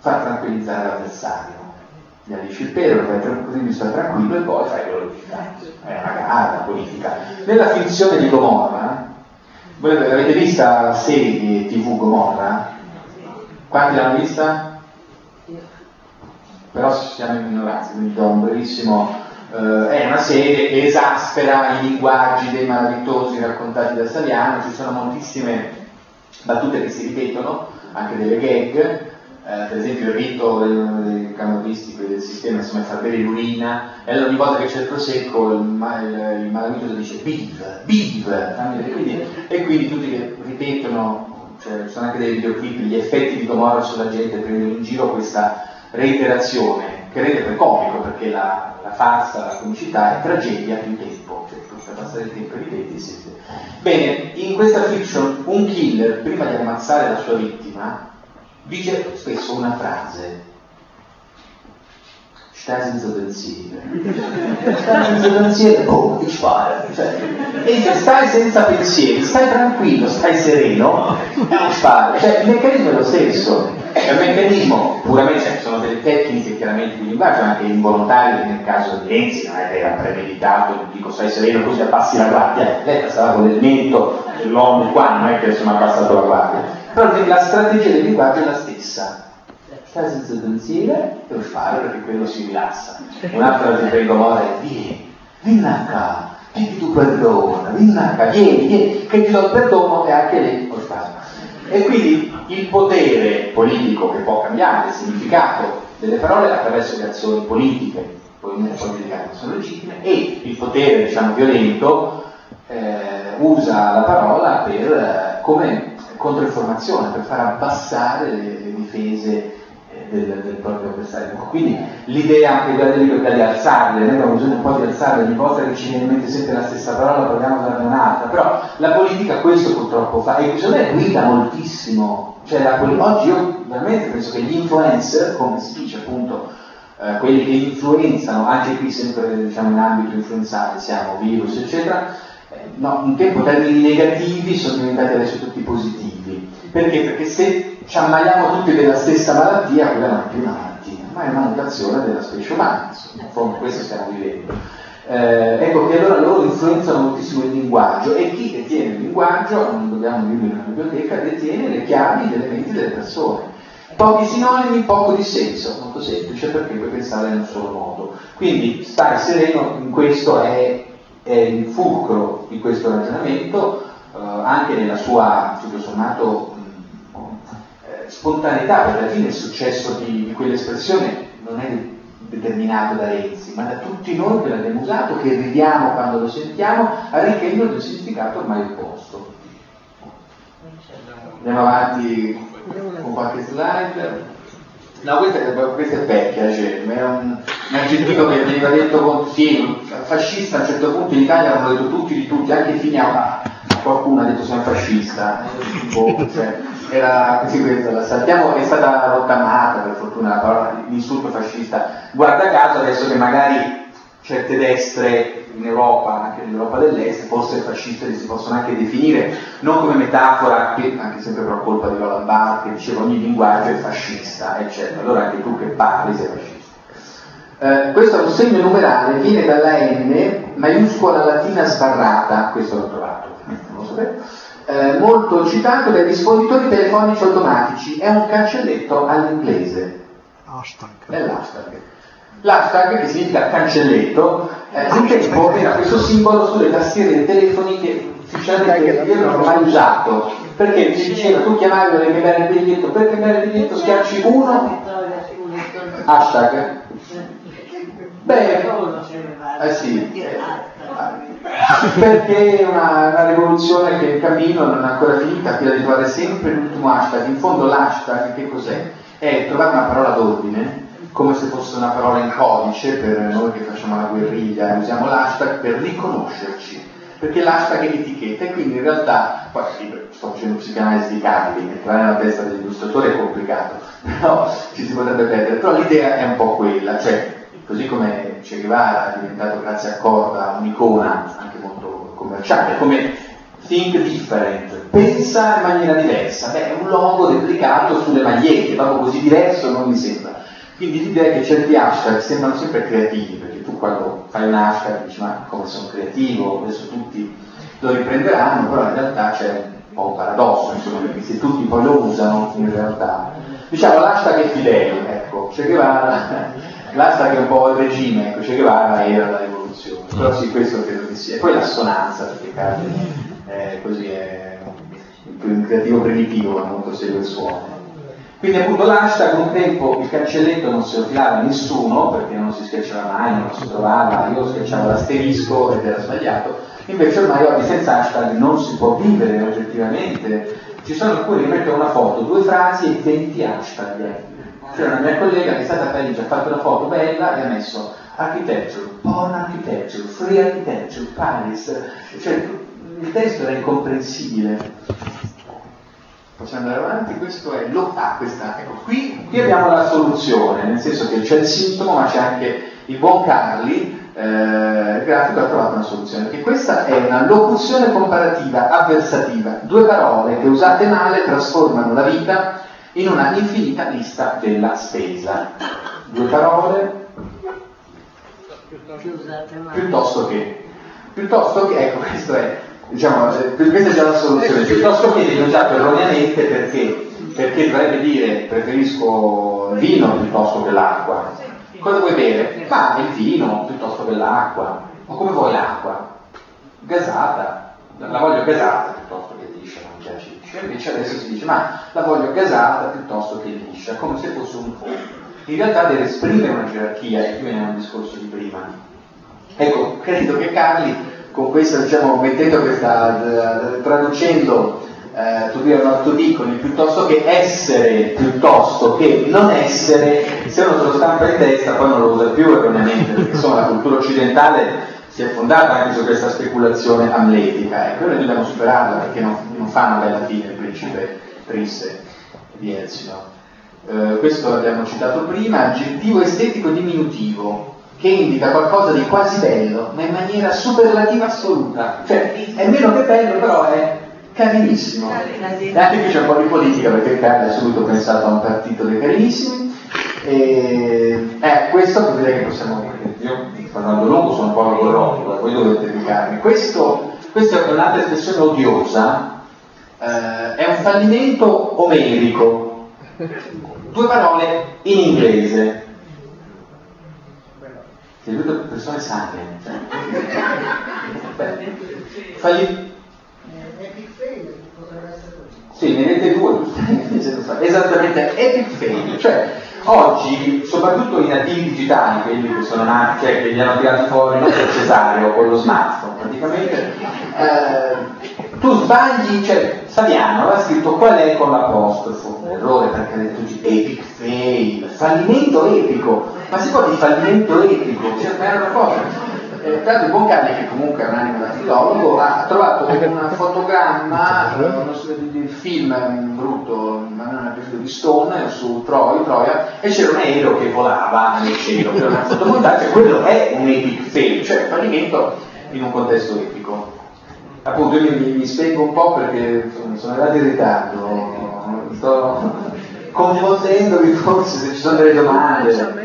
far tranquillizzare l'avversario. Gli dici il pelo, così mi sta tranquillo e poi fai quello che fai. È una gara politica. Nella finzione di Gomorra, voi avete vista la serie TV Gomorra? Quanti l'hanno vista? Però siamo in minoranza, quindi do un brevissimo. È una serie che esaspera i linguaggi dei malavitosi raccontati da Saviano, ci sono moltissime battute che si ripetono, anche delle gag. Per esempio il rito dei camorristici del sistema, insomma, fa bere l'urina, e allora ogni volta che c'è il prosecco il malavitoso dice biv, e quindi tutti che ripetono, cioè ci sono anche dei videoclip, gli effetti di Gomorra sulla gente prendono in giro questa reiterazione, che rende per comico, perché la farsa, la comicità è tragedia più tempo, cioè per passare il tempo ripeti siete. Bene, in questa fiction un killer, prima di ammazzare la sua vittima, dice spesso una frase: stai senza pensiero, boh, ich fare. E se stai senza pensieri, stai tranquillo, stai sereno, ich fare. Cioè il meccanismo è lo stesso, è un meccanismo puramente, sono delle tecniche chiaramente di linguaggio, anche involontarie nel caso di Renzi, non è che era premeditato, dico stai sereno così abbassi la guardia, lei stava con il mento dell'ONU qua, non è che sono abbassato la guardia. Però la strategia del linguaggio è la stessa. Stai senza pensiero e lo fare perché quello si rilassa. Un'altra di Gomorra è vieni qua, che tu perdona, vieni qua, vieni, che ti do il perdono e anche lei lo fa. E quindi il potere politico che può cambiare il significato delle parole attraverso le azioni politiche, poi non sono legittime, e il potere, diciamo, violento usa la parola per come controinformazione, per far abbassare le difese del proprio avversario. Quindi l'idea anche della libertà di alzarle, noi abbiamo bisogno un po' di alzarle, ogni volta che ci viene in mente sempre la stessa parola proviamo a darne un'altra, però la politica questo purtroppo fa, e bisogna guida moltissimo, cioè oggi io veramente penso che gli influencer, come si dice appunto, quelli che influenzano, anche qui sempre diciamo in ambito influenzale, siamo virus eccetera, no, un tempo termini negativi sono diventati adesso tutti positivi. Perché? Perché se ci ammaliamo tutti della stessa malattia, quella non è più una malattia, ma è una mutazione della specie umana, insomma, in fondo questo stiamo vivendo. Ecco che allora loro influenzano moltissimo il linguaggio, e chi detiene il linguaggio, non dobbiamo dirlo in una biblioteca, detiene le chiavi delle menti delle persone. Pochi sinonimi, poco dissenso, molto semplice, perché puoi pensare in un solo modo. Quindi stare sereno in questo è il fulcro di questo ragionamento, anche nella sua, tutto sommato, spontaneità, perché alla fine il successo di quell'espressione non è determinato da Renzi, ma da tutti noi che l'abbiamo usato, che ridiamo quando lo sentiamo, arricchendo del significato ormai opposto. Andiamo avanti con qualche slide. No, questa è vecchia, cioè, è un aggettivo che veniva detto sì, fascista a un certo punto in Italia hanno detto tutti di tutti, anche Finiao, qualcuno ha detto sono fascista, cioè, era così, questa la sappiamo, è stata rottamata per fortuna la parola, l'insulto fascista. Guarda caso adesso che magari certe destre in Europa, anche nell'Europa dell'Est, forse fasciste si possono anche definire, non come metafora, che anche sempre per colpa di Roland Barthes, che diceva ogni linguaggio è fascista, eccetera. Allora anche tu che parli sei fascista. Questo è un segno numerale, viene dalla N maiuscola latina sbarrata, questo l'ho trovato, non lo sapevo, molto citato dai risponditore telefonici automatici, è un cancelletto all'inglese. È l'hashtag. L'hashtag, che significa cancelletto, un tempo era questo simbolo sulle tastiere dei telefoni che ufficialmente io non ho mai usato, perché ti diceva tu chiamavi per cambiare il biglietto, per cambiare il biglietto schiacci uno, hashtag. Beh, sì, perché è una rivoluzione che il cammino non è ancora finita, quella di trovare sempre l'ultimo hashtag. In fondo l'hashtag che cos'è? È trovare una parola d'ordine, come se fosse una parola in codice per noi che facciamo la guerriglia, usiamo l'hashtag per riconoscerci, perché l'hashtag è etichetta, e quindi in realtà, poi sto facendo psicanalisi di Cagliari, entrare nella testa dell'illustratore è complicato, però ci si potrebbe perdere, però l'idea è un po' quella, cioè così come Che Guevara è diventato grazie a Corda un'icona anche molto commerciale, come think different, pensa in maniera diversa. Beh, è un logo replicato sulle magliette, proprio così diverso non mi sembra. Quindi l'idea è che certi hashtag sembrano sempre creativi, perché tu quando fai un hashtag dici ma come sono creativo, adesso tutti lo riprenderanno, però in realtà c'è un po' un paradosso, insomma, perché se tutti poi lo usano, in realtà diciamo l'hashtag è Fidel, ecco, Che Guevara, l'hashtag è un po' il regime, ecco, Che Guevara era la rivoluzione, però sì, questo credo che sia. E poi l'assonanza, perché così è un creativo primitivo, ma molto segue il suono. Quindi appunto l'hashtag un tempo il cancelletto non se lo filava nessuno, perché non si schiacciava mai, non si trovava, io schiacciavo l'asterisco ed era sbagliato. Invece ormai oggi senza hashtag non si può vivere oggettivamente. Ci sono alcuni che mettono una foto, 2 frasi e 20 hashtag. C'è una mia collega che è stata a Parigi, ha fatto una foto bella e ha messo architecture, porn architecture, free architecture, Paris. Cioè il testo era incomprensibile. Possiamo andare avanti, questo è questa. Ecco, qui abbiamo la soluzione, nel senso che c'è il sintomo, ma c'è anche il buon Carli. Il grafico ha trovato una soluzione, perché questa è una locuzione comparativa avversativa, 2 parole che usate male trasformano la vita in una infinita lista della spesa. 2 parole piuttosto che ecco, questo è, diciamo, questa è già la soluzione, piuttosto che viene usato erroneamente perché dovrebbe dire preferisco il vino piuttosto che l'acqua. Cosa vuoi bere? Ma il vino piuttosto che l'acqua. O come vuoi l'acqua? Gasata. La voglio gasata piuttosto che liscia, non piace liscia. Invece adesso si dice ma la voglio gasata piuttosto che liscia, come se fosse un fondo. In realtà deve esprimere una gerarchia, e qui veniamo al discorso di prima. Ecco, credo che Carli, con questo, diciamo, mettendo questa, traducendo to be or not to be, piuttosto che essere, piuttosto che non essere, se uno se lo stampa in testa poi non lo usa più erroneamente, perché insomma la cultura occidentale si è fondata anche su questa speculazione amletica, ecco, noi dobbiamo superarla perché non fa una bella fine il principe Trisse di Elsinore. Questo l'abbiamo citato prima, aggettivo estetico diminutivo, che indica qualcosa di quasi bello, ma in maniera superlativa assoluta, cioè è meno che bello, però è carinissimo. E anche qui c'è un po' di politica, perché Carli ha subito pensato a un partito dei carinissimi, e questo vuol dire che possiamo, io parlando lungo sono un po' logorotico, voi dovete dedicarmi. Questo è un'altra espressione odiosa, è un fallimento omerico, 2 parole in inglese. Che 2 persone sane, sì, ne avete 2, esattamente, epic fail, cioè oggi, soprattutto i nativi digitali, quelli che sono nati, cioè che li hanno tirati fuori non per Cesario con lo smartphone, praticamente, tu sbagli, cioè Fabiano aveva scritto qual è con l'apostrofo, errore perché ha detto epic fail, fallimento epico, ma si può di fallimento epico, cioè è una cosa. Tra l'altro il buon Carli, che comunque è un'anima da filologo, ha trovato un fotogramma del film brutto, ma non è piaciuto, di Stone su Troia, e c'era un aereo che volava nel cielo, c'era una fotomontaggio, e quello è un epic fail, cioè fallimento in un contesto epico. Appunto io mi spengo un po' perché sono arrivato in ritardo, sto confondendovi forse se ci sono delle domande.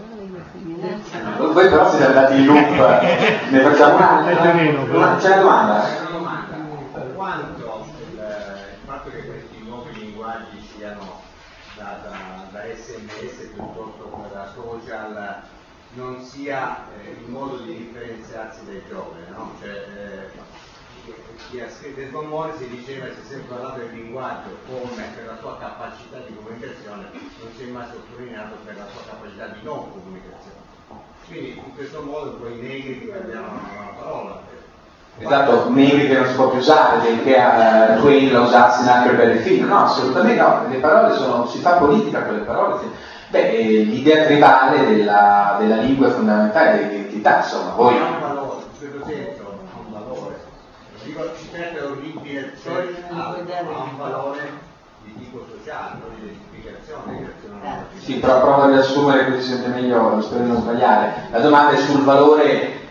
Voi però siete andati in loop, ne facciamo una? C'è una domanda? Quanto il fatto che questi nuovi linguaggi siano da SMS piuttosto che da social non sia il modo di differenziarsi dai giovani, no? Cioè, chi ha scritto il Comore si diceva che si è sempre parlato del linguaggio come per la sua capacità di comunicazione, non si è mai sottolineato per la sua capacità di non comunicazione. Quindi in questo modo poi i negri che abbiamo una parola. Esatto, negri che non si può più usare, che Twain la usassi in Huckleberry Finn, no, assolutamente no, le parole si fa politica con le parole. Beh, l'idea tribale della lingua è fondamentale, dell'identità, insomma, voi... Ha un valore, in questo senso ha un valore. Dico, certo è orribile, ha un valore di tipo sociale, non di identificazione. Sì, però prova a riassumere così si sente meglio, spero di non sbagliare. La domanda è sul valore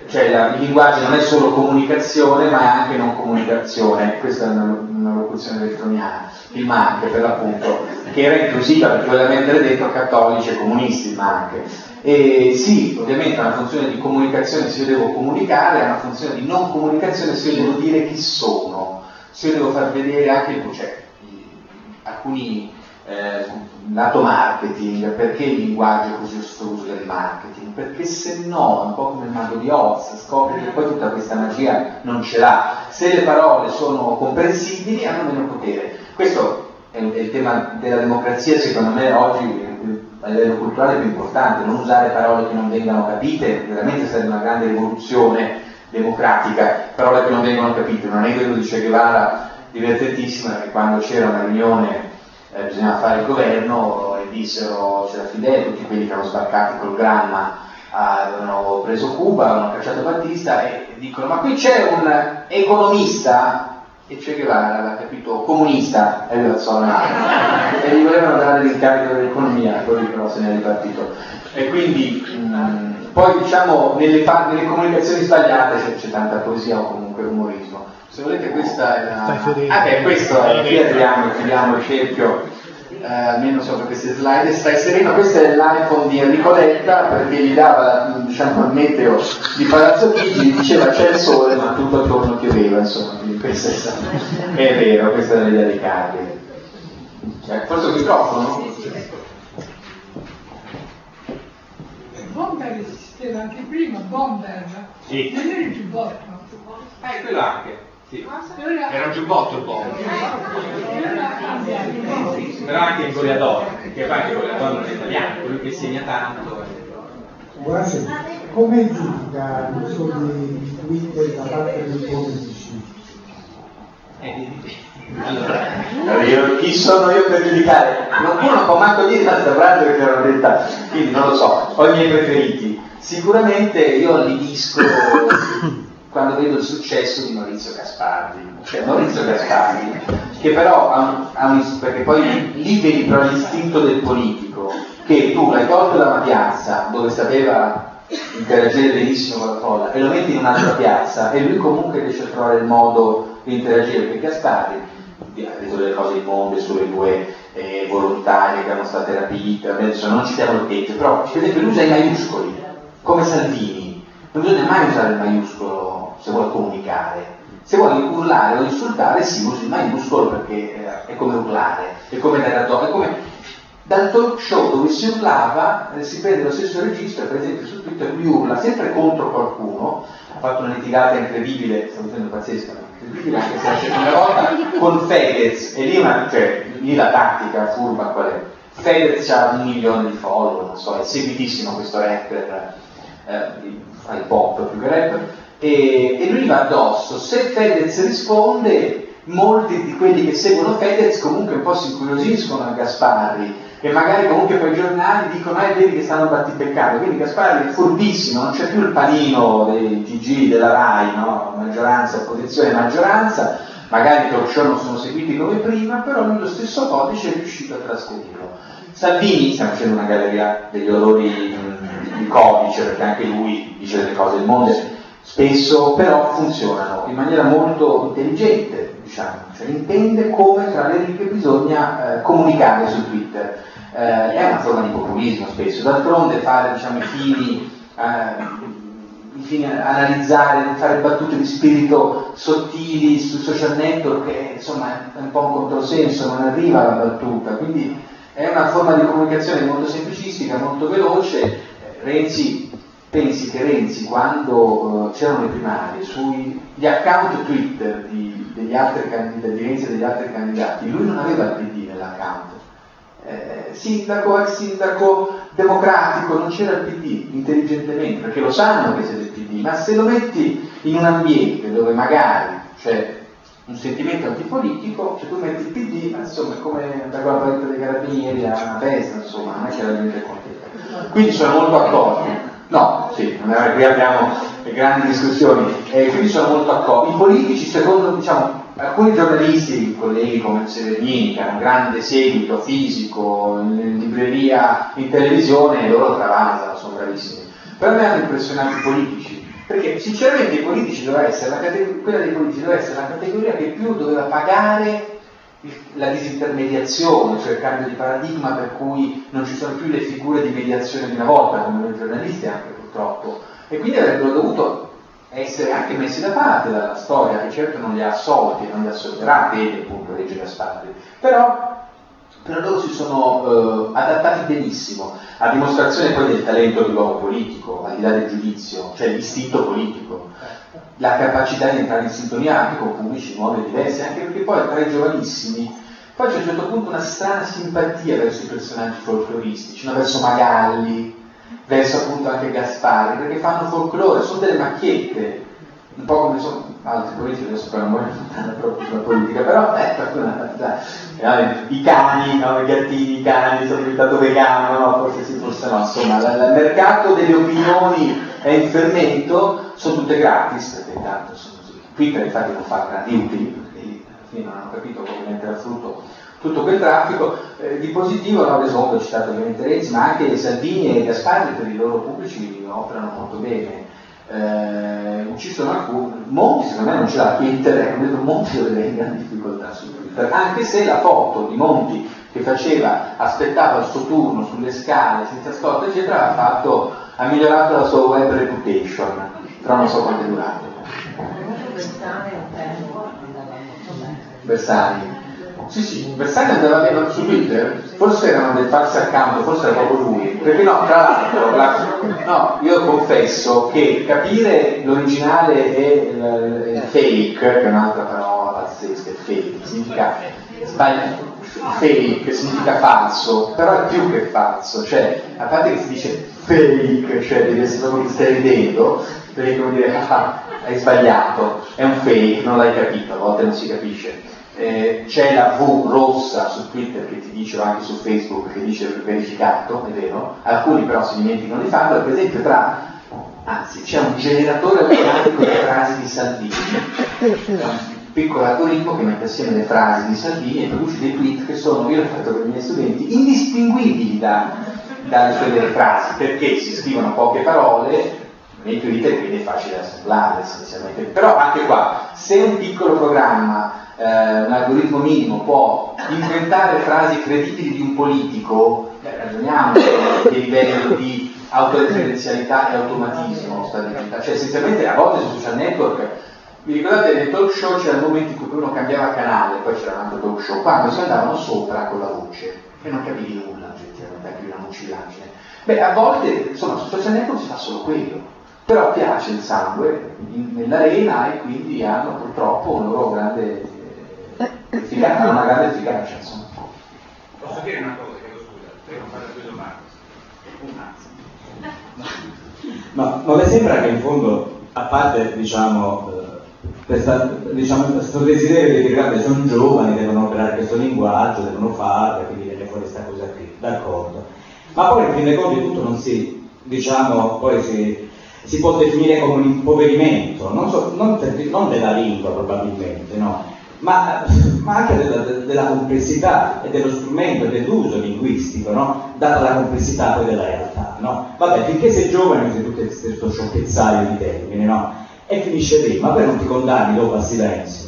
cioè il linguaggio non è solo comunicazione ma è anche non comunicazione, questa è una locuzione elettroniana, il MANC per l'appunto, che era inclusiva perché voleva mettere dentro cattolici e comunisti il MANC. E sì, ovviamente è una funzione di comunicazione se io devo comunicare, è una funzione di non comunicazione se io devo dire chi sono, se io devo far vedere anche alcuni lato marketing. Perché il linguaggio è così ostruso del marketing? Perché se no, un po' come il mago di Oz, scopri che poi tutta questa magia non ce l'ha. Se le parole sono comprensibili hanno meno potere. Questo è il tema della democrazia, secondo me oggi a livello culturale più importante, non usare parole che non vengano capite, veramente sarebbe una grande rivoluzione democratica, parole che non vengono capite. Un aneddoto di Che Guevara divertentissimo è che quando c'era una riunione bisognava fare il governo e dissero, c'era Fidel, tutti quelli che erano sbarcati col Granma avevano preso Cuba, avevano cacciato Battista e dicono ma qui c'è un economista, e Che Guevara aveva capito comunista e lui alzò la mano e gli volevano dare l'incarico dell'economia, poi però se ne è ripartito. E quindi poi diciamo nelle comunicazioni sbagliate c'è tanta poesia o comunque umorismo. Se volete questa è la... questo è, qui chiudiamo il cerchio, almeno sopra queste slide, stai sereno. Questo è l'iPhone di Enrico Letta, perché gli dava, diciamo, il meteo di Palazzo Chigi, gli diceva c'è il sole ma tutto attorno pioveva, insomma, quindi questo è vero, questa è l'idea di Carli. Forse il microfono? Bomber esisteva anche prima, Bomber, sì. Non era il giubbotto. Quello anche. Sì. Era un giubbotto il bomber. Però anche il goleador, che fa anche il goleador non è italiano, quello che segna tanto. Buonasera, come giudica l'uso di Twitter da parte dei politici? Allora, chi sono io per giudicare? Non può manco dire tanta frase perché l'ho detta, quindi non lo so, ho i miei preferiti. Sicuramente io allibisco quando vedo il successo di Maurizio Gasparri, che però perché poi lì vedi però l'istinto del politico, che tu l'hai tolto da una piazza dove sapeva interagire benissimo con la folla e lo metti in un'altra piazza e lui comunque riesce a trovare il modo di interagire, perché Gasparri ha detto delle cose immonde sulle due volontarie che erano state rapite, adesso non citiamo il peggio, però per esempio lui usa i maiuscoli come Salvini, non bisogna mai usare il maiuscolo se vuole comunicare. Se vuoi urlare o insultare si usi il maiuscolo perché è come urlare, è come narratore, è come dal talk show dove si urlava si prende lo stesso registro. Per esempio su Twitter lui urla sempre contro qualcuno, ha fatto una litigata incredibile, stavo dicendo pazzesca, incredibile anche se la seconda volta con Fedez, e lì la tattica furba qual è? Fedez ha 1 milione di follower, non so, è seguitissimo questo rapper, fa il pop più che rapper, e lui va addosso. Se Fedez risponde, molti di quelli che seguono Fedez comunque un po' si incuriosiscono a Gasparri, che magari comunque poi i giornali dicono vedi che stanno battibeccando, quindi Gasparri è furbissimo, non c'è più il panino dei TG della Rai, no? Maggioranza, opposizione, maggioranza, magari i talk show non sono seguiti come prima, però lui lo stesso codice è riuscito a trasferirlo. Salvini, stiamo facendo una galleria degli odori di codice, perché anche lui dice delle cose immonde, spesso però funzionano in maniera molto intelligente, diciamo, cioè intende come tra le righe bisogna comunicare su Twitter. È una forma di populismo spesso, d'altronde fare, diciamo, i fini analizzare, fare battute di spirito sottili sui social network, che insomma è un po' un controsenso, non arriva alla battuta, quindi è una forma di comunicazione molto semplicistica, molto veloce. Pensi che Renzi, quando c'erano le primarie, sugli account Twitter degli altri candidati, di Renzi e degli altri candidati, lui non aveva il PD nell'account. Sindaco, ex sindaco, democratico, non c'era il PD, intelligentemente, perché lo sanno che sei del PD, ma se lo metti in un ambiente dove magari c'è un sentimento antipolitico, se tu metti il PD, insomma, è come da quella parte dei carabinieri a una festa, insomma, non è che la gente è contenta. Quindi sono molto accorti. No, sì, qui abbiamo le grandi discussioni, quindi sono molto accorti. I politici, secondo, diciamo, alcuni giornalisti, colleghi come Severnini, che hanno un grande seguito fisico in libreria, in televisione, loro travasano, sono bravissimi. Per me hanno impressionato i politici, perché sinceramente i politici doveva essere quella dei politici doveva essere la categoria che più doveva pagare la disintermediazione, cioè il cambio di paradigma per cui non ci sono più le figure di mediazione di una volta, come noi giornalisti anche purtroppo, e quindi avrebbero dovuto essere anche messi da parte dalla storia, che certo non li ha assolti, non li assolverà, vede appunto legge Gasparri, però loro si sono adattati benissimo, a dimostrazione poi del talento dell'uomo politico, al di là del giudizio, cioè l'istinto politico, la capacità di entrare in sintonia anche con pubblici nuovi e diversi, anche perché poi tra i giovanissimi poi c'è a un certo punto una strana simpatia verso i personaggi folcloristici, no? Verso Magalli, verso appunto anche Gasparri, perché fanno folklore, sono delle macchiette, un po' come sono altri politici, adesso poi non voglio entrare proprio sulla politica, però i cani, no? I gattini, i cani, sono diventato vegano, no? Forse sì, forse no, insomma, il mercato delle opinioni è in fermento, sono tutte gratis, perché intanto sono così. Twitter infatti non fa grandi utili, perché alla fine non hanno capito come mettere a frutto tutto quel traffico. Di positivo, no, adesso ho citato ovviamente Renzi, ma anche Salvini e Gasparri per i loro pubblici operano molto bene. Ci sono alcuni, Monti secondo me non ce l'ha Twitter, Monti deve avere grandi difficoltà su Twitter, anche se la foto di Monti che aspettava il suo turno sulle scale senza scorta eccetera, ha migliorato la sua web reputation, però non so quanto è durato. Bersani. Sì, Bersani andava bene su Twitter, forse erano dei falsi account, forse era proprio lui, perché no, tra l'altro, io confesso che capire l'originale e il fake, che è un'altra parola pazzesca, fake, significa fake, significa falso, però è più che falso, cioè, a parte che si dice fake, cioè deve essere proprio che stai ridendo, perché come dire, hai sbagliato, è un fake, non l'hai capito, a volte non si capisce. C'è la V rossa su Twitter che ti dice, o anche su Facebook, che dice verificato, è vero, alcuni però si dimenticano di farlo, per esempio c'è un generatore automatico di frasi di Salvini, un piccolo algoritmo che mette assieme le frasi di Salvini e produce dei tweet che sono, io l'ho fatto per i miei studenti, indistinguibili dalle sue vere frasi, perché si scrivono poche parole nei Twitter, quindi è facile assemblare essenzialmente. Però anche qua, se un piccolo programma, un algoritmo minimo può inventare frasi credibili di un politico, ragioniamo che livello di autoreferenzialità e automatismo sta diventando, cioè essenzialmente a volte sui social network, vi ricordate nei talk show c'era il momento in cui uno cambiava canale, poi c'era un altro talk show, quando si andavano sopra con la voce e non capivi nulla, oggettivamente, anche una mucillaggine. A volte, insomma, sui social network si fa solo quello, però piace il sangue nell'arena e quindi hanno purtroppo una loro grande efficacia, insomma. Posso dire una cosa, chiedo scusa, prego, fare due domande. Ma non le sembra che in fondo, a parte questo desiderio di dire che sono giovani, devono operare questo linguaggio, devono farlo, quindi viene fuori questa cosa qui, d'accordo. Ma poi in fin dei conti tutto non si può definire come un impoverimento, non della lingua probabilmente, no? Ma anche della complessità e dello strumento e dell'uso linguistico, no? Data la complessità poi della realtà, no? Vabbè, finché sei giovane usi tutto questo sciocchezzaio di termini, no? E finisce lì, ma poi non ti condanni dopo al silenzio.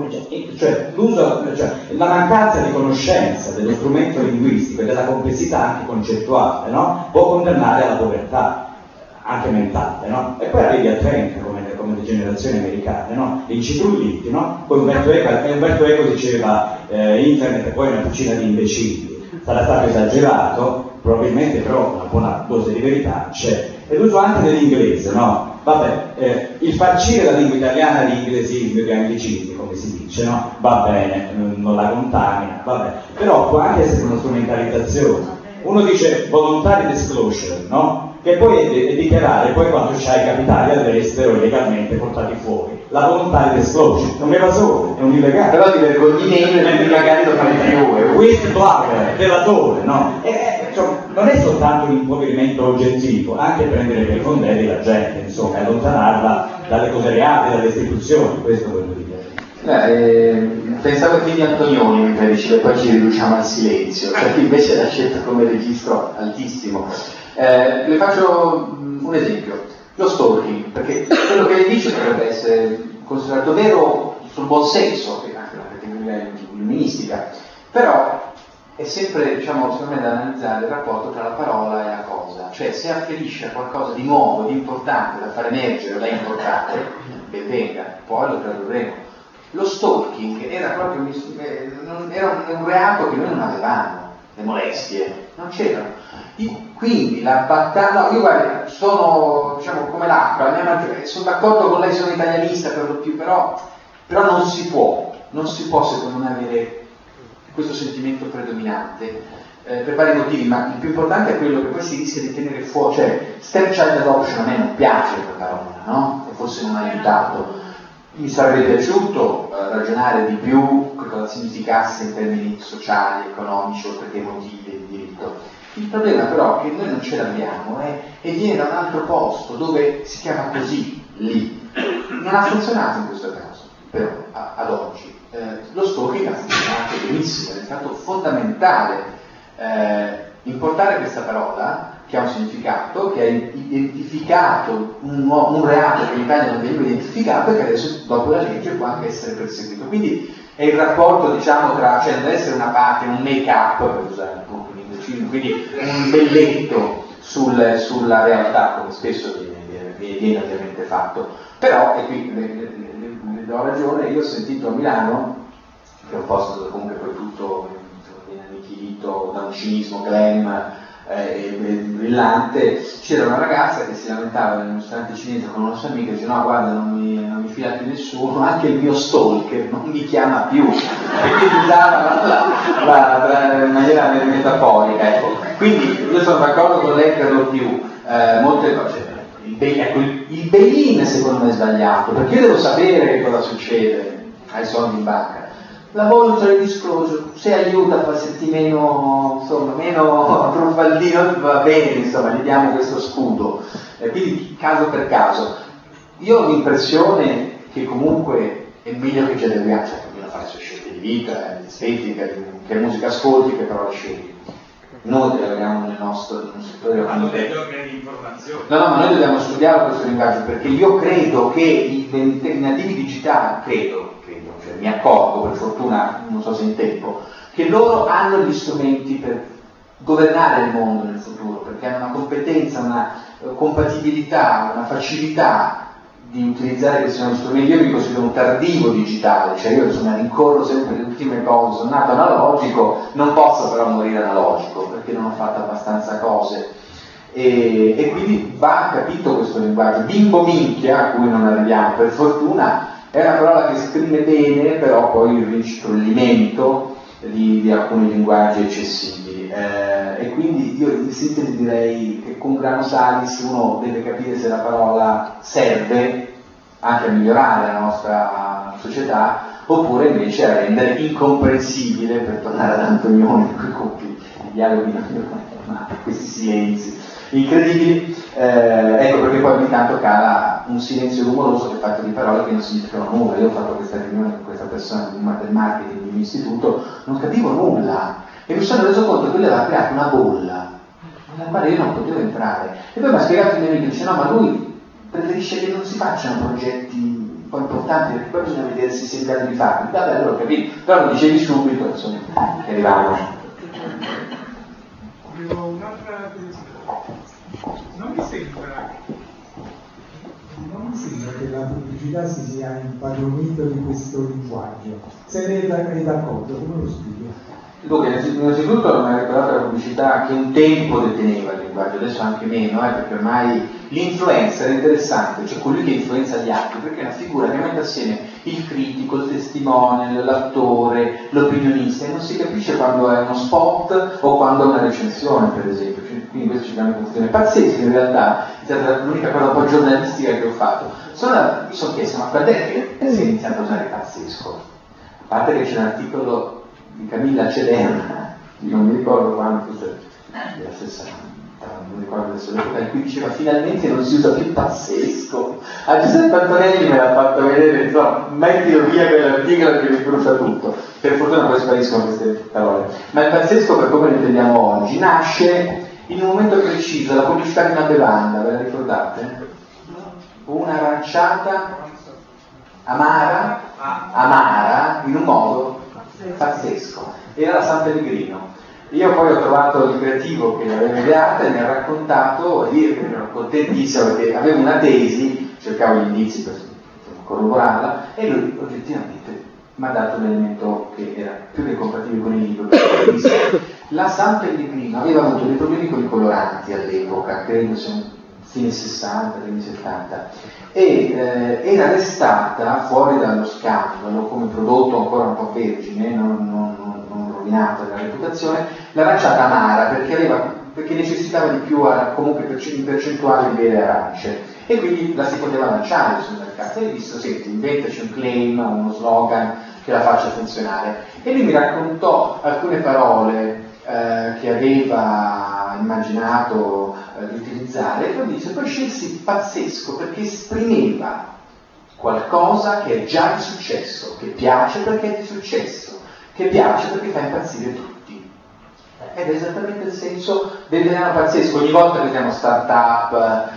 La mancanza di conoscenza dello strumento linguistico e della complessità anche concettuale, no? Può condannare alla povertà anche mentale, no? E poi arrivi a 30 come le generazioni americane, no? Incitrulliti, no? Poi Umberto Eco diceva internet è poi una cucina di imbecilli, sarà stato esagerato, probabilmente però una buona dose di verità c'è. E l'uso anche dell'inglese, no? Vabbè, il farcire la lingua italiana di inglesismi e di anglicismi, come si dice, no? Va bene, non la contamina, vabbè, però può anche essere una strumentalizzazione. Uno dice voluntary disclosure, no? Che poi è dichiarare poi quanto c'hai capitali all'estero legalmente portati fuori. La voluntary disclosure non è evasore, è un illegale. Però ti vergogni meno e magari lo fai più. Whistleblower, delatore, no? Non è soltanto un impoverimento oggettivo, anche prendere per i fondelli la gente, insomma, allontanarla dalle cose reali, dalle istituzioni, questo voglio dire. Pensavo quindi a Antonioni mentre dicevo, poi ci riduciamo al silenzio, perché invece l'ha scelta come registro altissimo. Le faccio un esempio. lo stalking, perché quello che lei dice potrebbe essere considerato vero sul buon senso, che è anche una categoria illuministica, però è sempre, diciamo, secondo me da analizzare il rapporto tra la parola e la cosa, cioè se afferisce a qualcosa di nuovo, di importante, da far emergere, da importare, ben venga, poi lo tradurremo. Lo stalking era proprio un reato che noi non avevamo, le molestie, non c'erano. Quindi la battaglia, no, io guarda, sono, diciamo, come l'acqua, sono d'accordo con lei, sono italianista per lo più, però non si può secondo me avere questo sentimento predominante per vari motivi, ma il più importante è quello che poi si rischia di tenere fuori, cioè step child adoption a me non piace quella parola, no? E forse non ha aiutato. Mi sarebbe piaciuto ragionare di più che cosa significasse in termini sociali, economici, oltre che emotivi di diritto. Il problema però è che noi non ce l'abbiamo e viene da un altro posto dove si chiama così, lì. Non ha funzionato in questo caso, però ad oggi. Lo stalking ha funzionato benissimo, è stato fondamentale importare questa parola che ha un significato, che ha identificato un reato che in Italia non veniva identificato e che adesso dopo la legge può anche essere perseguito. Quindi è il rapporto, diciamo, cioè non deve essere una parte, un make-up, per usare appunto un imbecille, quindi un belletto sulla realtà, come spesso viene ovviamente fatto. Però, e qui le do ragione, io ho sentito a Milano, che è un posto dove comunque poi tutto viene annichilito da un cinismo glam brillante, c'era una ragazza che si lamentava in un ristorante cinese con una sua amica e dice: no, guarda, non mi fida più nessuno, anche il mio stalker non mi chiama più, e quindi usava in maniera metaforica, ecco. Quindi io sono d'accordo con lei per lo più, molte cose. Il bail-in secondo me è sbagliato, perché io devo sapere che cosa succede ai soldi in banca. La voluntary disclosure, se aiuta a far sentire meno truffaldino, va bene, insomma, gli diamo questo scudo. Quindi caso per caso. Io ho l'impressione che comunque è meglio che già dobbiamo, cioè ognuno fa le sue scelte di vita, estetica, che musica ascolti, che parole scegli. Noi lavoriamo nel settore No, ma noi dobbiamo studiare questo linguaggio, perché io credo che i nativi digitali, cioè mi accorgo, per fortuna, non so se in tempo, che loro hanno gli strumenti per governare il mondo nel futuro, perché hanno una competenza, una compatibilità, una facilità di utilizzare questi nuovi strumenti. Io mi considero un tardivo digitale, cioè io insomma rincorro sempre le ultime cose, sono nato analogico, non posso però morire analogico perché non ho fatto abbastanza cose e quindi va capito questo linguaggio. Bimbo minchia, a cui non arriviamo per fortuna, è una parola che esprime bene però poi il ristrollimento di alcuni linguaggi eccessivi e quindi io in sintesi direi che con grano salis uno deve capire se la parola serve anche a migliorare la nostra società oppure invece a rendere incomprensibile, per tornare ad Antonioni con i dialoghi ma questi silenzi incredibili, ecco perché poi ogni tanto cala un silenzio rumoroso che è fatto di parole che non significano nulla. Io ho fatto questa riunione con questa persona del marketing di un istituto, non capivo nulla e mi sono reso conto che lui aveva creato una bolla nella quale io non potevo entrare e poi mi ha spiegato il mio amico, dice no, ma lui preferisce che non si facciano progetti un po' importanti perché poi bisogna vedere se si è in grado di farli. Vabbè, allora ho capito, però lo dicevi subito, insomma, che arrivavano. Avevo un'altra curiosità. Non mi sembra che la pubblicità si sia impadronita di questo linguaggio. Se ne è d'accordo, come lo studio? Dunque, innanzitutto mi ha ricordato la pubblicità che un tempo deteneva il linguaggio, adesso anche meno, perché ormai l'influencer è interessante, cioè colui che influenza gli altri, perché è una figura che mette assieme il critico, il testimone, l'attore, l'opinionista, e non si capisce quando è uno spot o quando è una recensione, per esempio. Quindi questo ci dà una confusione pazzesca, in realtà è stata l'unica cosa un po' giornalistica che ho fatto. Mi sono chiesto, ma quando è che si è iniziato a usare pazzesco? A parte che c'è un articolo di Camilla Celerna, non mi ricordo quando, forse della 60, non mi ricordo adesso l'epoca, in cui diceva finalmente non si usa più pazzesco. A Giuseppe Antonelli me l'ha fatto vedere, insomma, mettilo via quell'articolo che mi brucia tutto. Per fortuna poi spariscono queste parole. Ma il pazzesco, per come lo intendiamo oggi, nasce in un momento preciso, la pubblicità di una bevanda, ve la ricordate? un'aranciata amara in un modo pazzesco. Era la San Pellegrino. Io poi ho trovato il creativo che l'aveva ideata e mi ha raccontato, io ero contentissimo perché avevo una tesi, cercavo gli indizi per corroborarla, e lui oggettivamente mi ha dato un elemento che era più che compatibile con il libro. La San Pellegrino aveva avuto dei problemi con i coloranti all'epoca, credo sia fine 60, primi 70, e era restata fuori dallo scandalo come prodotto ancora un po' vergine, non rovinato dalla reputazione, l'aranciata amara, perché necessitava di più, comunque in percentuale di vere arance, e quindi la si poteva lanciare sul mercato. E visto, senti, inventaci un claim, uno slogan che la faccia funzionare. E lui mi raccontò alcune parole che aveva immaginato di utilizzare, e poi dice, poi scelsi pazzesco perché esprimeva qualcosa che è già di successo, che piace perché è di successo, che piace perché fa impazzire tutti. Ed è esattamente il senso dell'italiano pazzesco. Ogni volta che siamo start-up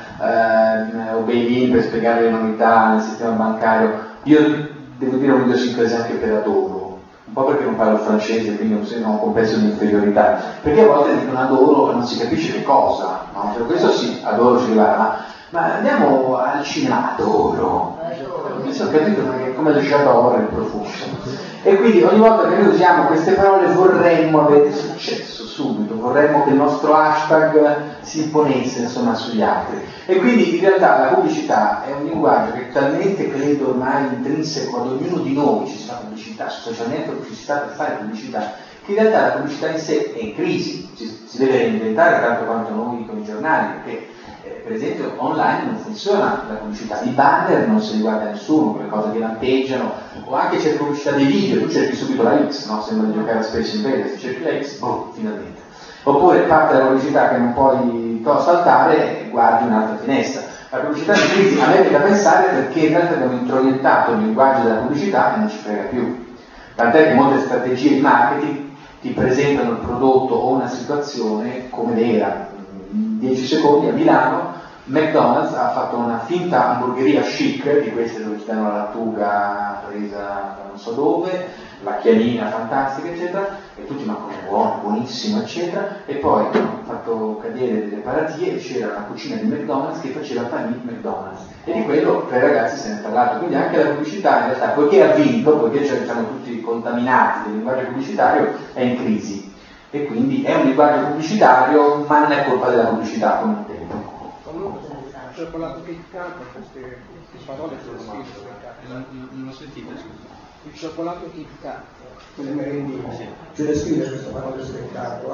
o bail-in per spiegare le novità nel sistema bancario, io devo dire un'idiosincrasia anche per adoro, un po' perché non parlo il francese, quindi ho un compenso di inferiorità, perché a volte dicono adoro e non si capisce che cosa, no? Per questo sì, adoro ci va, ma andiamo al cinema, adoro. Questo ho capito perché è come le j'adore il profumo. E quindi ogni volta che noi usiamo queste parole vorremmo avere successo subito, vorremmo che il nostro hashtag si imponesse insomma sugli altri. E quindi in realtà la pubblicità è un linguaggio che talmente credo ormai intrinseco ad ognuno di noi, ci si fa pubblicità, socialmente pubblicità per fare pubblicità, che in realtà la pubblicità in sé è in crisi, si deve reinventare tanto quanto noi con i giornali, perché per esempio online non funziona la pubblicità, i banner non se li guarda nessuno, quelle cose che lampeggiano, o anche c'è la pubblicità dei video, tu cerchi subito la X, no? Sembra di giocare spesso in verde, se cerchi la X, finalmente. Oppure parte la pubblicità che non puoi saltare e guardi un'altra finestra. La pubblicità in crisi a me viene da pensare perché in realtà abbiamo introiettato il linguaggio della pubblicità e non ci frega più. Tant'è che molte strategie di marketing ti presentano il prodotto o una situazione come era. In 10 secondi a Milano McDonald's ha fatto una finta hamburgeria chic, di queste dove ti danno la lattuga presa da non so dove, la chianina fantastica eccetera, e tutti ma come buono, buonissimo eccetera, e poi hanno fatto cadere delle paratie e c'era una cucina di McDonald's che faceva panini McDonald's, e di quello per i ragazzi se ne è parlato. Quindi anche la pubblicità in realtà, poiché ha vinto, poiché siamo tutti contaminati del linguaggio pubblicitario, è in crisi. E quindi è un linguaggio pubblicitario, ma non è colpa della pubblicità come un tempo. Comunque, il cioccolato Kit Kat, queste parole sono scritte. Non l'ho sentita, scusa. Il cioccolato Kit Kat, quelle merendine, ce le scrive queste parole sul mercato,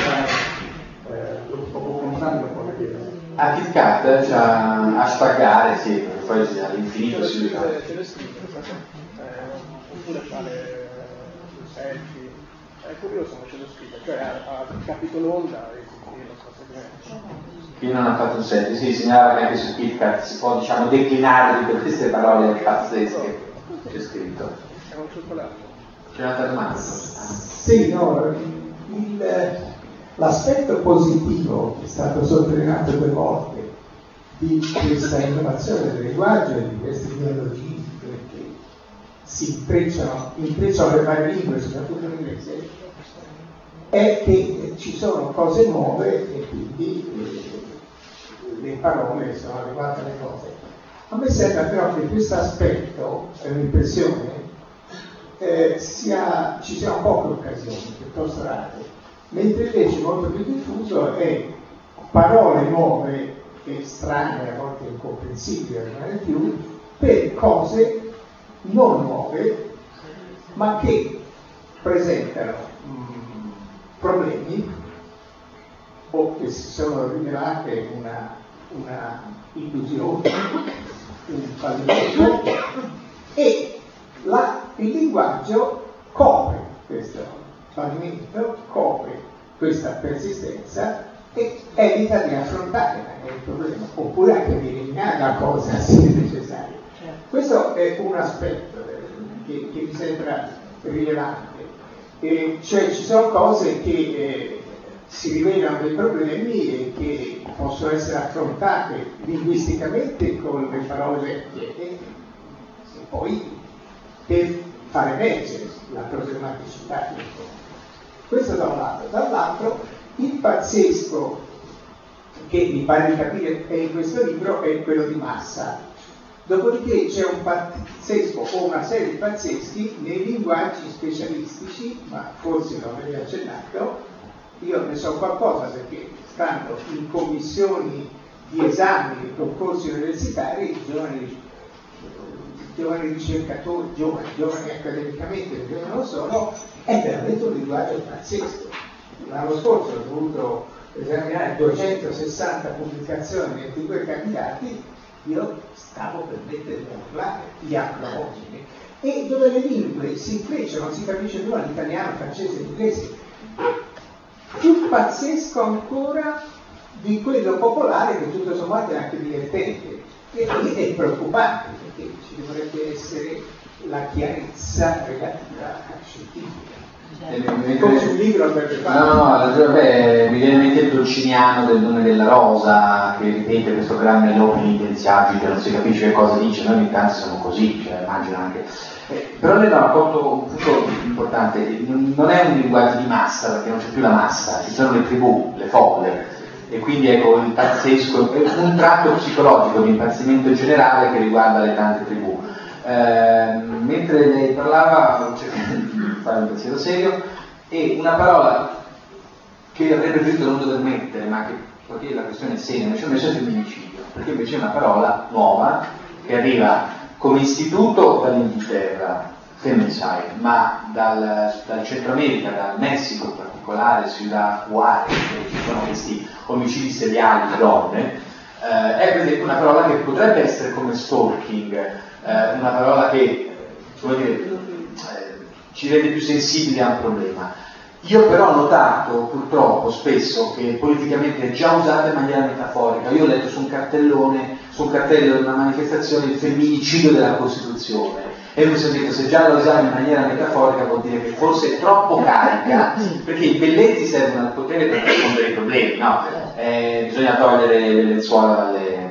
lo può comprare lo può vedere. A Kit Kat c'è hashtagare, sì, poi all'infinito si usa. Ce le scrive, oppure fare selfie. È curioso come ce lo scrive, cioè a capitolo onda e non so se Chi non ha fatto un selfie, si segnalava che anche su KitKat si può diciamo declinare di queste parole pazzesche. C'è scritto. È un cioccolato. C'è un'altra domanda? Sì, no, l'aspetto positivo che è stato sottolineato 2 volte di questa innovazione del linguaggio e di questi neologismi che si intrecciano le varie lingue, soprattutto l'inglese, è che ci sono cose nuove e quindi le parole sono adeguate alle cose. A me sembra però che questo aspetto, è un'impressione, ci siano poche occasioni, piuttosto rare, mentre invece molto più diffuso è parole nuove e strane, a volte incomprensibili, non è più, per cose non nuove, ma che presentano problemi o che si sono rivelate una illusione, un fallimento, e il linguaggio copre questo fallimento, copre questa persistenza e evita di affrontare il problema, oppure anche di eliminare la cosa se è necessario. Questo è un aspetto che mi sembra rilevante, cioè ci sono cose che si rivelano dei problemi che possono essere affrontati linguisticamente con le parole e poi per far emergere la problematicità. Questo da un lato. Dall'altro, il pazzesco che mi pare di capire è in questo libro è quello di massa. Dopodiché c'è un pazzesco o una serie di pazzeschi nei linguaggi specialistici, ma forse non ve ne ho accennato, io ne so qualcosa perché stando in commissioni di esami di concorsi universitari, giovani ricercatori, giovani accademicamente, perché non lo sono, è veramente un linguaggio pazzesco. L'anno scorso ho dovuto esaminare 260 pubblicazioni di 22 candidati, io stavo per mettere da urlare gli acronimi, e dove le lingue si intrecciano, non si capisce nulla, l'italiano, francese, l'inglese. Più pazzesco ancora di quello popolare che tutto sommato è anche divertente, e è preoccupante perché ci dovrebbe essere la chiarezza relativa a scientifica. Come sul libro per mi viene in mente il Dulciniano del nome della rosa che ripete questo programma in opening iniziati che non si capisce che cosa dice, noi ogni tanto siamo così, cioè immagino anche. Però lei ha colto un punto importante, non è un linguaggio di massa perché non c'è più la massa, ci sono le tribù, le folle, e quindi ecco il pazzesco è un tratto psicologico di impazzimento generale che riguarda le tante tribù. Mentre lei parlava cercando di fare un pensiero serio, e una parola che avrei preferito non dover mettere, ma che poiché la questione è seria, invece ho messo il femminicidio, perché invece è una parola nuova che arriva come istituto dall'Inghilterra, femminicide, ma dal Centro America, dal Messico in particolare, Ciudad Juárez, dove ci sono questi omicidi seriali di donne, è per esempio una parola che potrebbe essere come stalking, una parola che ci rende più sensibili a un problema. Io però ho notato purtroppo spesso che politicamente è già usata in maniera metaforica. Io ho letto su un cartello di una manifestazione il femminicidio della Costituzione, e mi sono detto se già lo usiamo in maniera metaforica vuol dire che forse è troppo carica, perché i belletti servono al potere per rispondere ai problemi, no? Bisogna togliere le lenzuola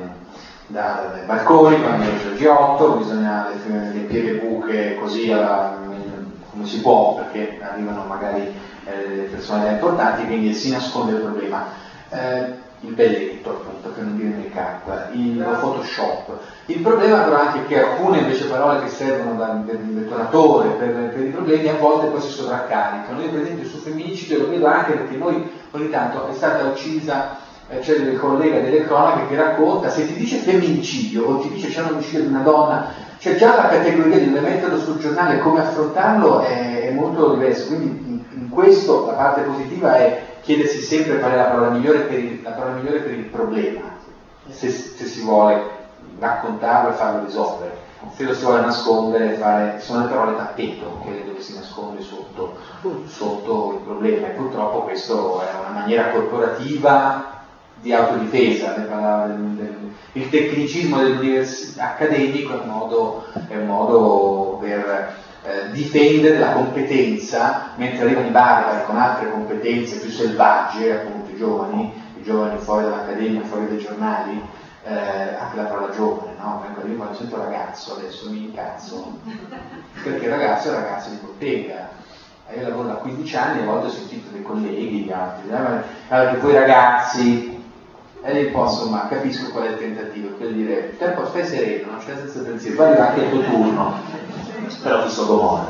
dai balconi quando c'è il G8, bisogna riempire le buche così come si può, perché arrivano magari personalità importanti, quindi si nasconde il problema. Il belletto, appunto, per non dire make-up, il Photoshop. Il problema però è anche che alcune invece parole che servono per il detonatore, per i problemi, a volte poi si sovraccaricano. Io per esempio sul femminicidio lo vedo anche perché noi ogni tanto è stata uccisa, c'è il collega delle cronache che racconta, se ti dice femminicidio o ti dice c'è un omicidio di una donna, cioè già la categoria di metterlo sul giornale e come affrontarlo è molto diverso. Quindi in questo la parte positiva è chiedersi sempre qual è la parola migliore per il problema, se si vuole raccontarlo e farlo risolvere. Se lo si vuole nascondere, sono le parole tappeto, che è dove si nasconde sotto il problema, e purtroppo questo è una maniera corporativa di autodifesa. Ne parlava il tecnicismo accademico è un modo per difendere la competenza, mentre arrivano i barbari con altre competenze più selvagge, appunto i giovani fuori dall'accademia, fuori dai giornali, anche la parola giovane, no? Io quando sento ragazzo adesso mi incazzo, perché ragazzo è ragazzo di bottega. Io lavoro da 15 anni e a volte ho sentito dei colleghi, gli altri, che voi ragazzi, e un po' insomma capisco qual è il tentativo, quello di dire tempo stai sereno, non c'è senza pensiero, poi arriva anche il tuo turno, però ti so Gomorra.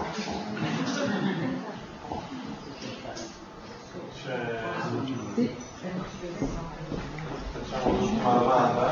Facciamo una domanda?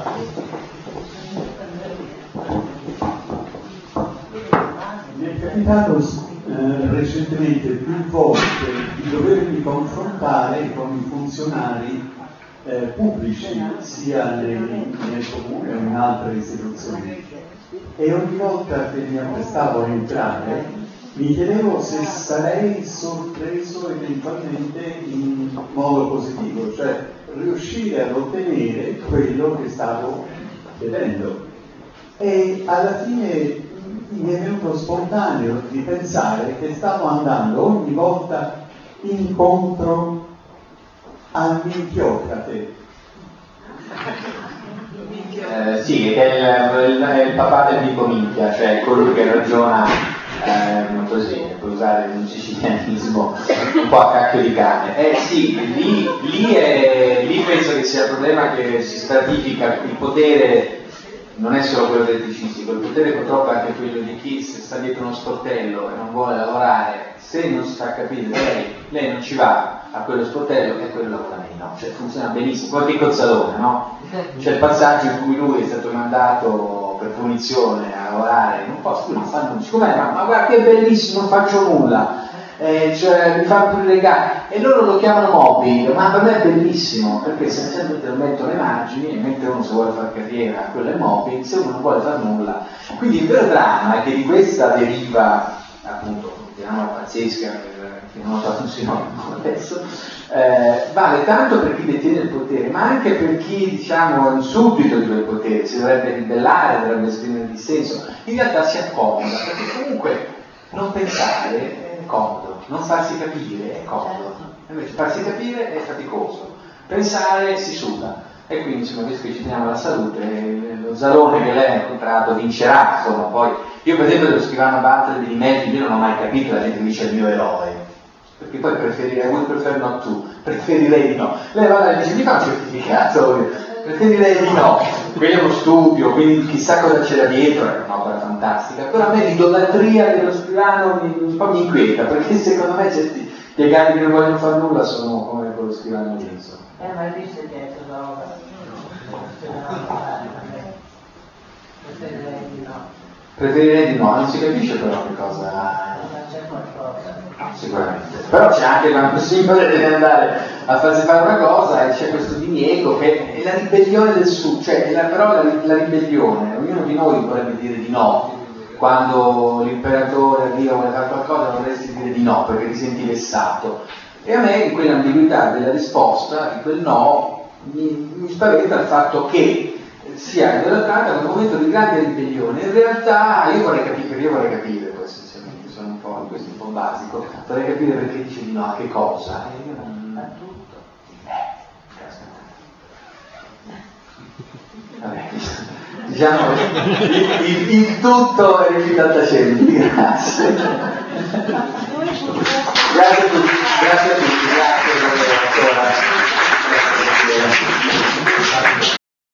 Mi è capitato recentemente più volte di dovermi confrontare con i funzionari pubblici sia nel comune che in altre istituzioni, e ogni volta che mi apprestavo a entrare mi chiedevo se sarei sorpreso eventualmente in modo positivo, cioè riuscire ad ottenere quello che stavo chiedendo. E alla fine mi è venuto spontaneo di pensare che stavo andando ogni volta incontro Minchiocrate. Sì, che è il papà del bimbo minchia, cioè colui che ragiona così, per usare un sicilianismo un po' a cacchio di cane. Sì, lì penso che sia il problema che si stratifica il potere. Non è solo quello del elettricistico, il potere purtroppo è anche quello di chi sta dietro uno sportello e non vuole lavorare. Se non si fa capire lei non ci va a quello sportello e quello lavora meno, cioè funziona benissimo, come piccolo salone, no? C'è il passaggio in cui lui è stato mandato per punizione a lavorare in un posto, lui non fa nulla, siccome ma guarda che bellissimo, non faccio nulla, cioè mi fanno pure le gare, e loro lo chiamano mobbing, ma per me è bellissimo, perché essenzialmente lo mettono ai margini, e mentre uno si vuole fare carriera, quello è mobbing, se uno non vuole fare nulla. Quindi il vero dramma è che di questa deriva, appunto, chiamiamola pazzesca, che non so funziona adesso, vale tanto per chi detiene il potere, ma anche per chi, diciamo, è in suddito di quel potere, si dovrebbe ribellare, dovrebbe esprimere dissenso, in realtà si accomoda, perché comunque non pensare è comodo, non farsi capire è comodo, invece farsi capire è faticoso, pensare si suda. E quindi insomma, visto che ci teniamo alla salute, lo Zalone che lei ha incontrato vincerà, insomma. Poi io per esempio dello scrivano Butler di Melville, io non ho mai capito la gente che dice il mio eroe, perché poi preferirei, would prefer not to, preferirei di no. Lei va là e dice mi fa un certificato, preferirei di no, quello è uno studio, quindi chissà cosa c'era dietro, è un'opera fantastica, però a me l'idolatria dello scrivano un po' mi inquieta, perché secondo me certi piegati che non vogliono fare nulla sono come quello scrivano Genso. Ma lì c'è dietro roba. Preferirei di no. Preferirei di no, non si capisce però che cosa. C'è qualcosa. Sicuramente. Però c'è anche quando si deve andare a farsi fare una cosa e c'è questo diniego che è la ribellione del sud, cioè però la ribellione, ognuno di noi vorrebbe dire di no. Quando l'imperatore arriva e vuole fare qualcosa vorresti dire di no perché ti senti vessato. E a me in quell'ambiguità della risposta, di quel no, mi spaventa il fatto che sia idolatrata come un momento di grande ribellione. In realtà io vorrei capire poi essenzialmente, sono un po', questo è un po' basico, vorrei capire perché dice di no, a che cosa. E io non a tutto. Vabbè, diciamo il tutto è riuscito a tacermi, grazie. Grazie a tutti, grazie.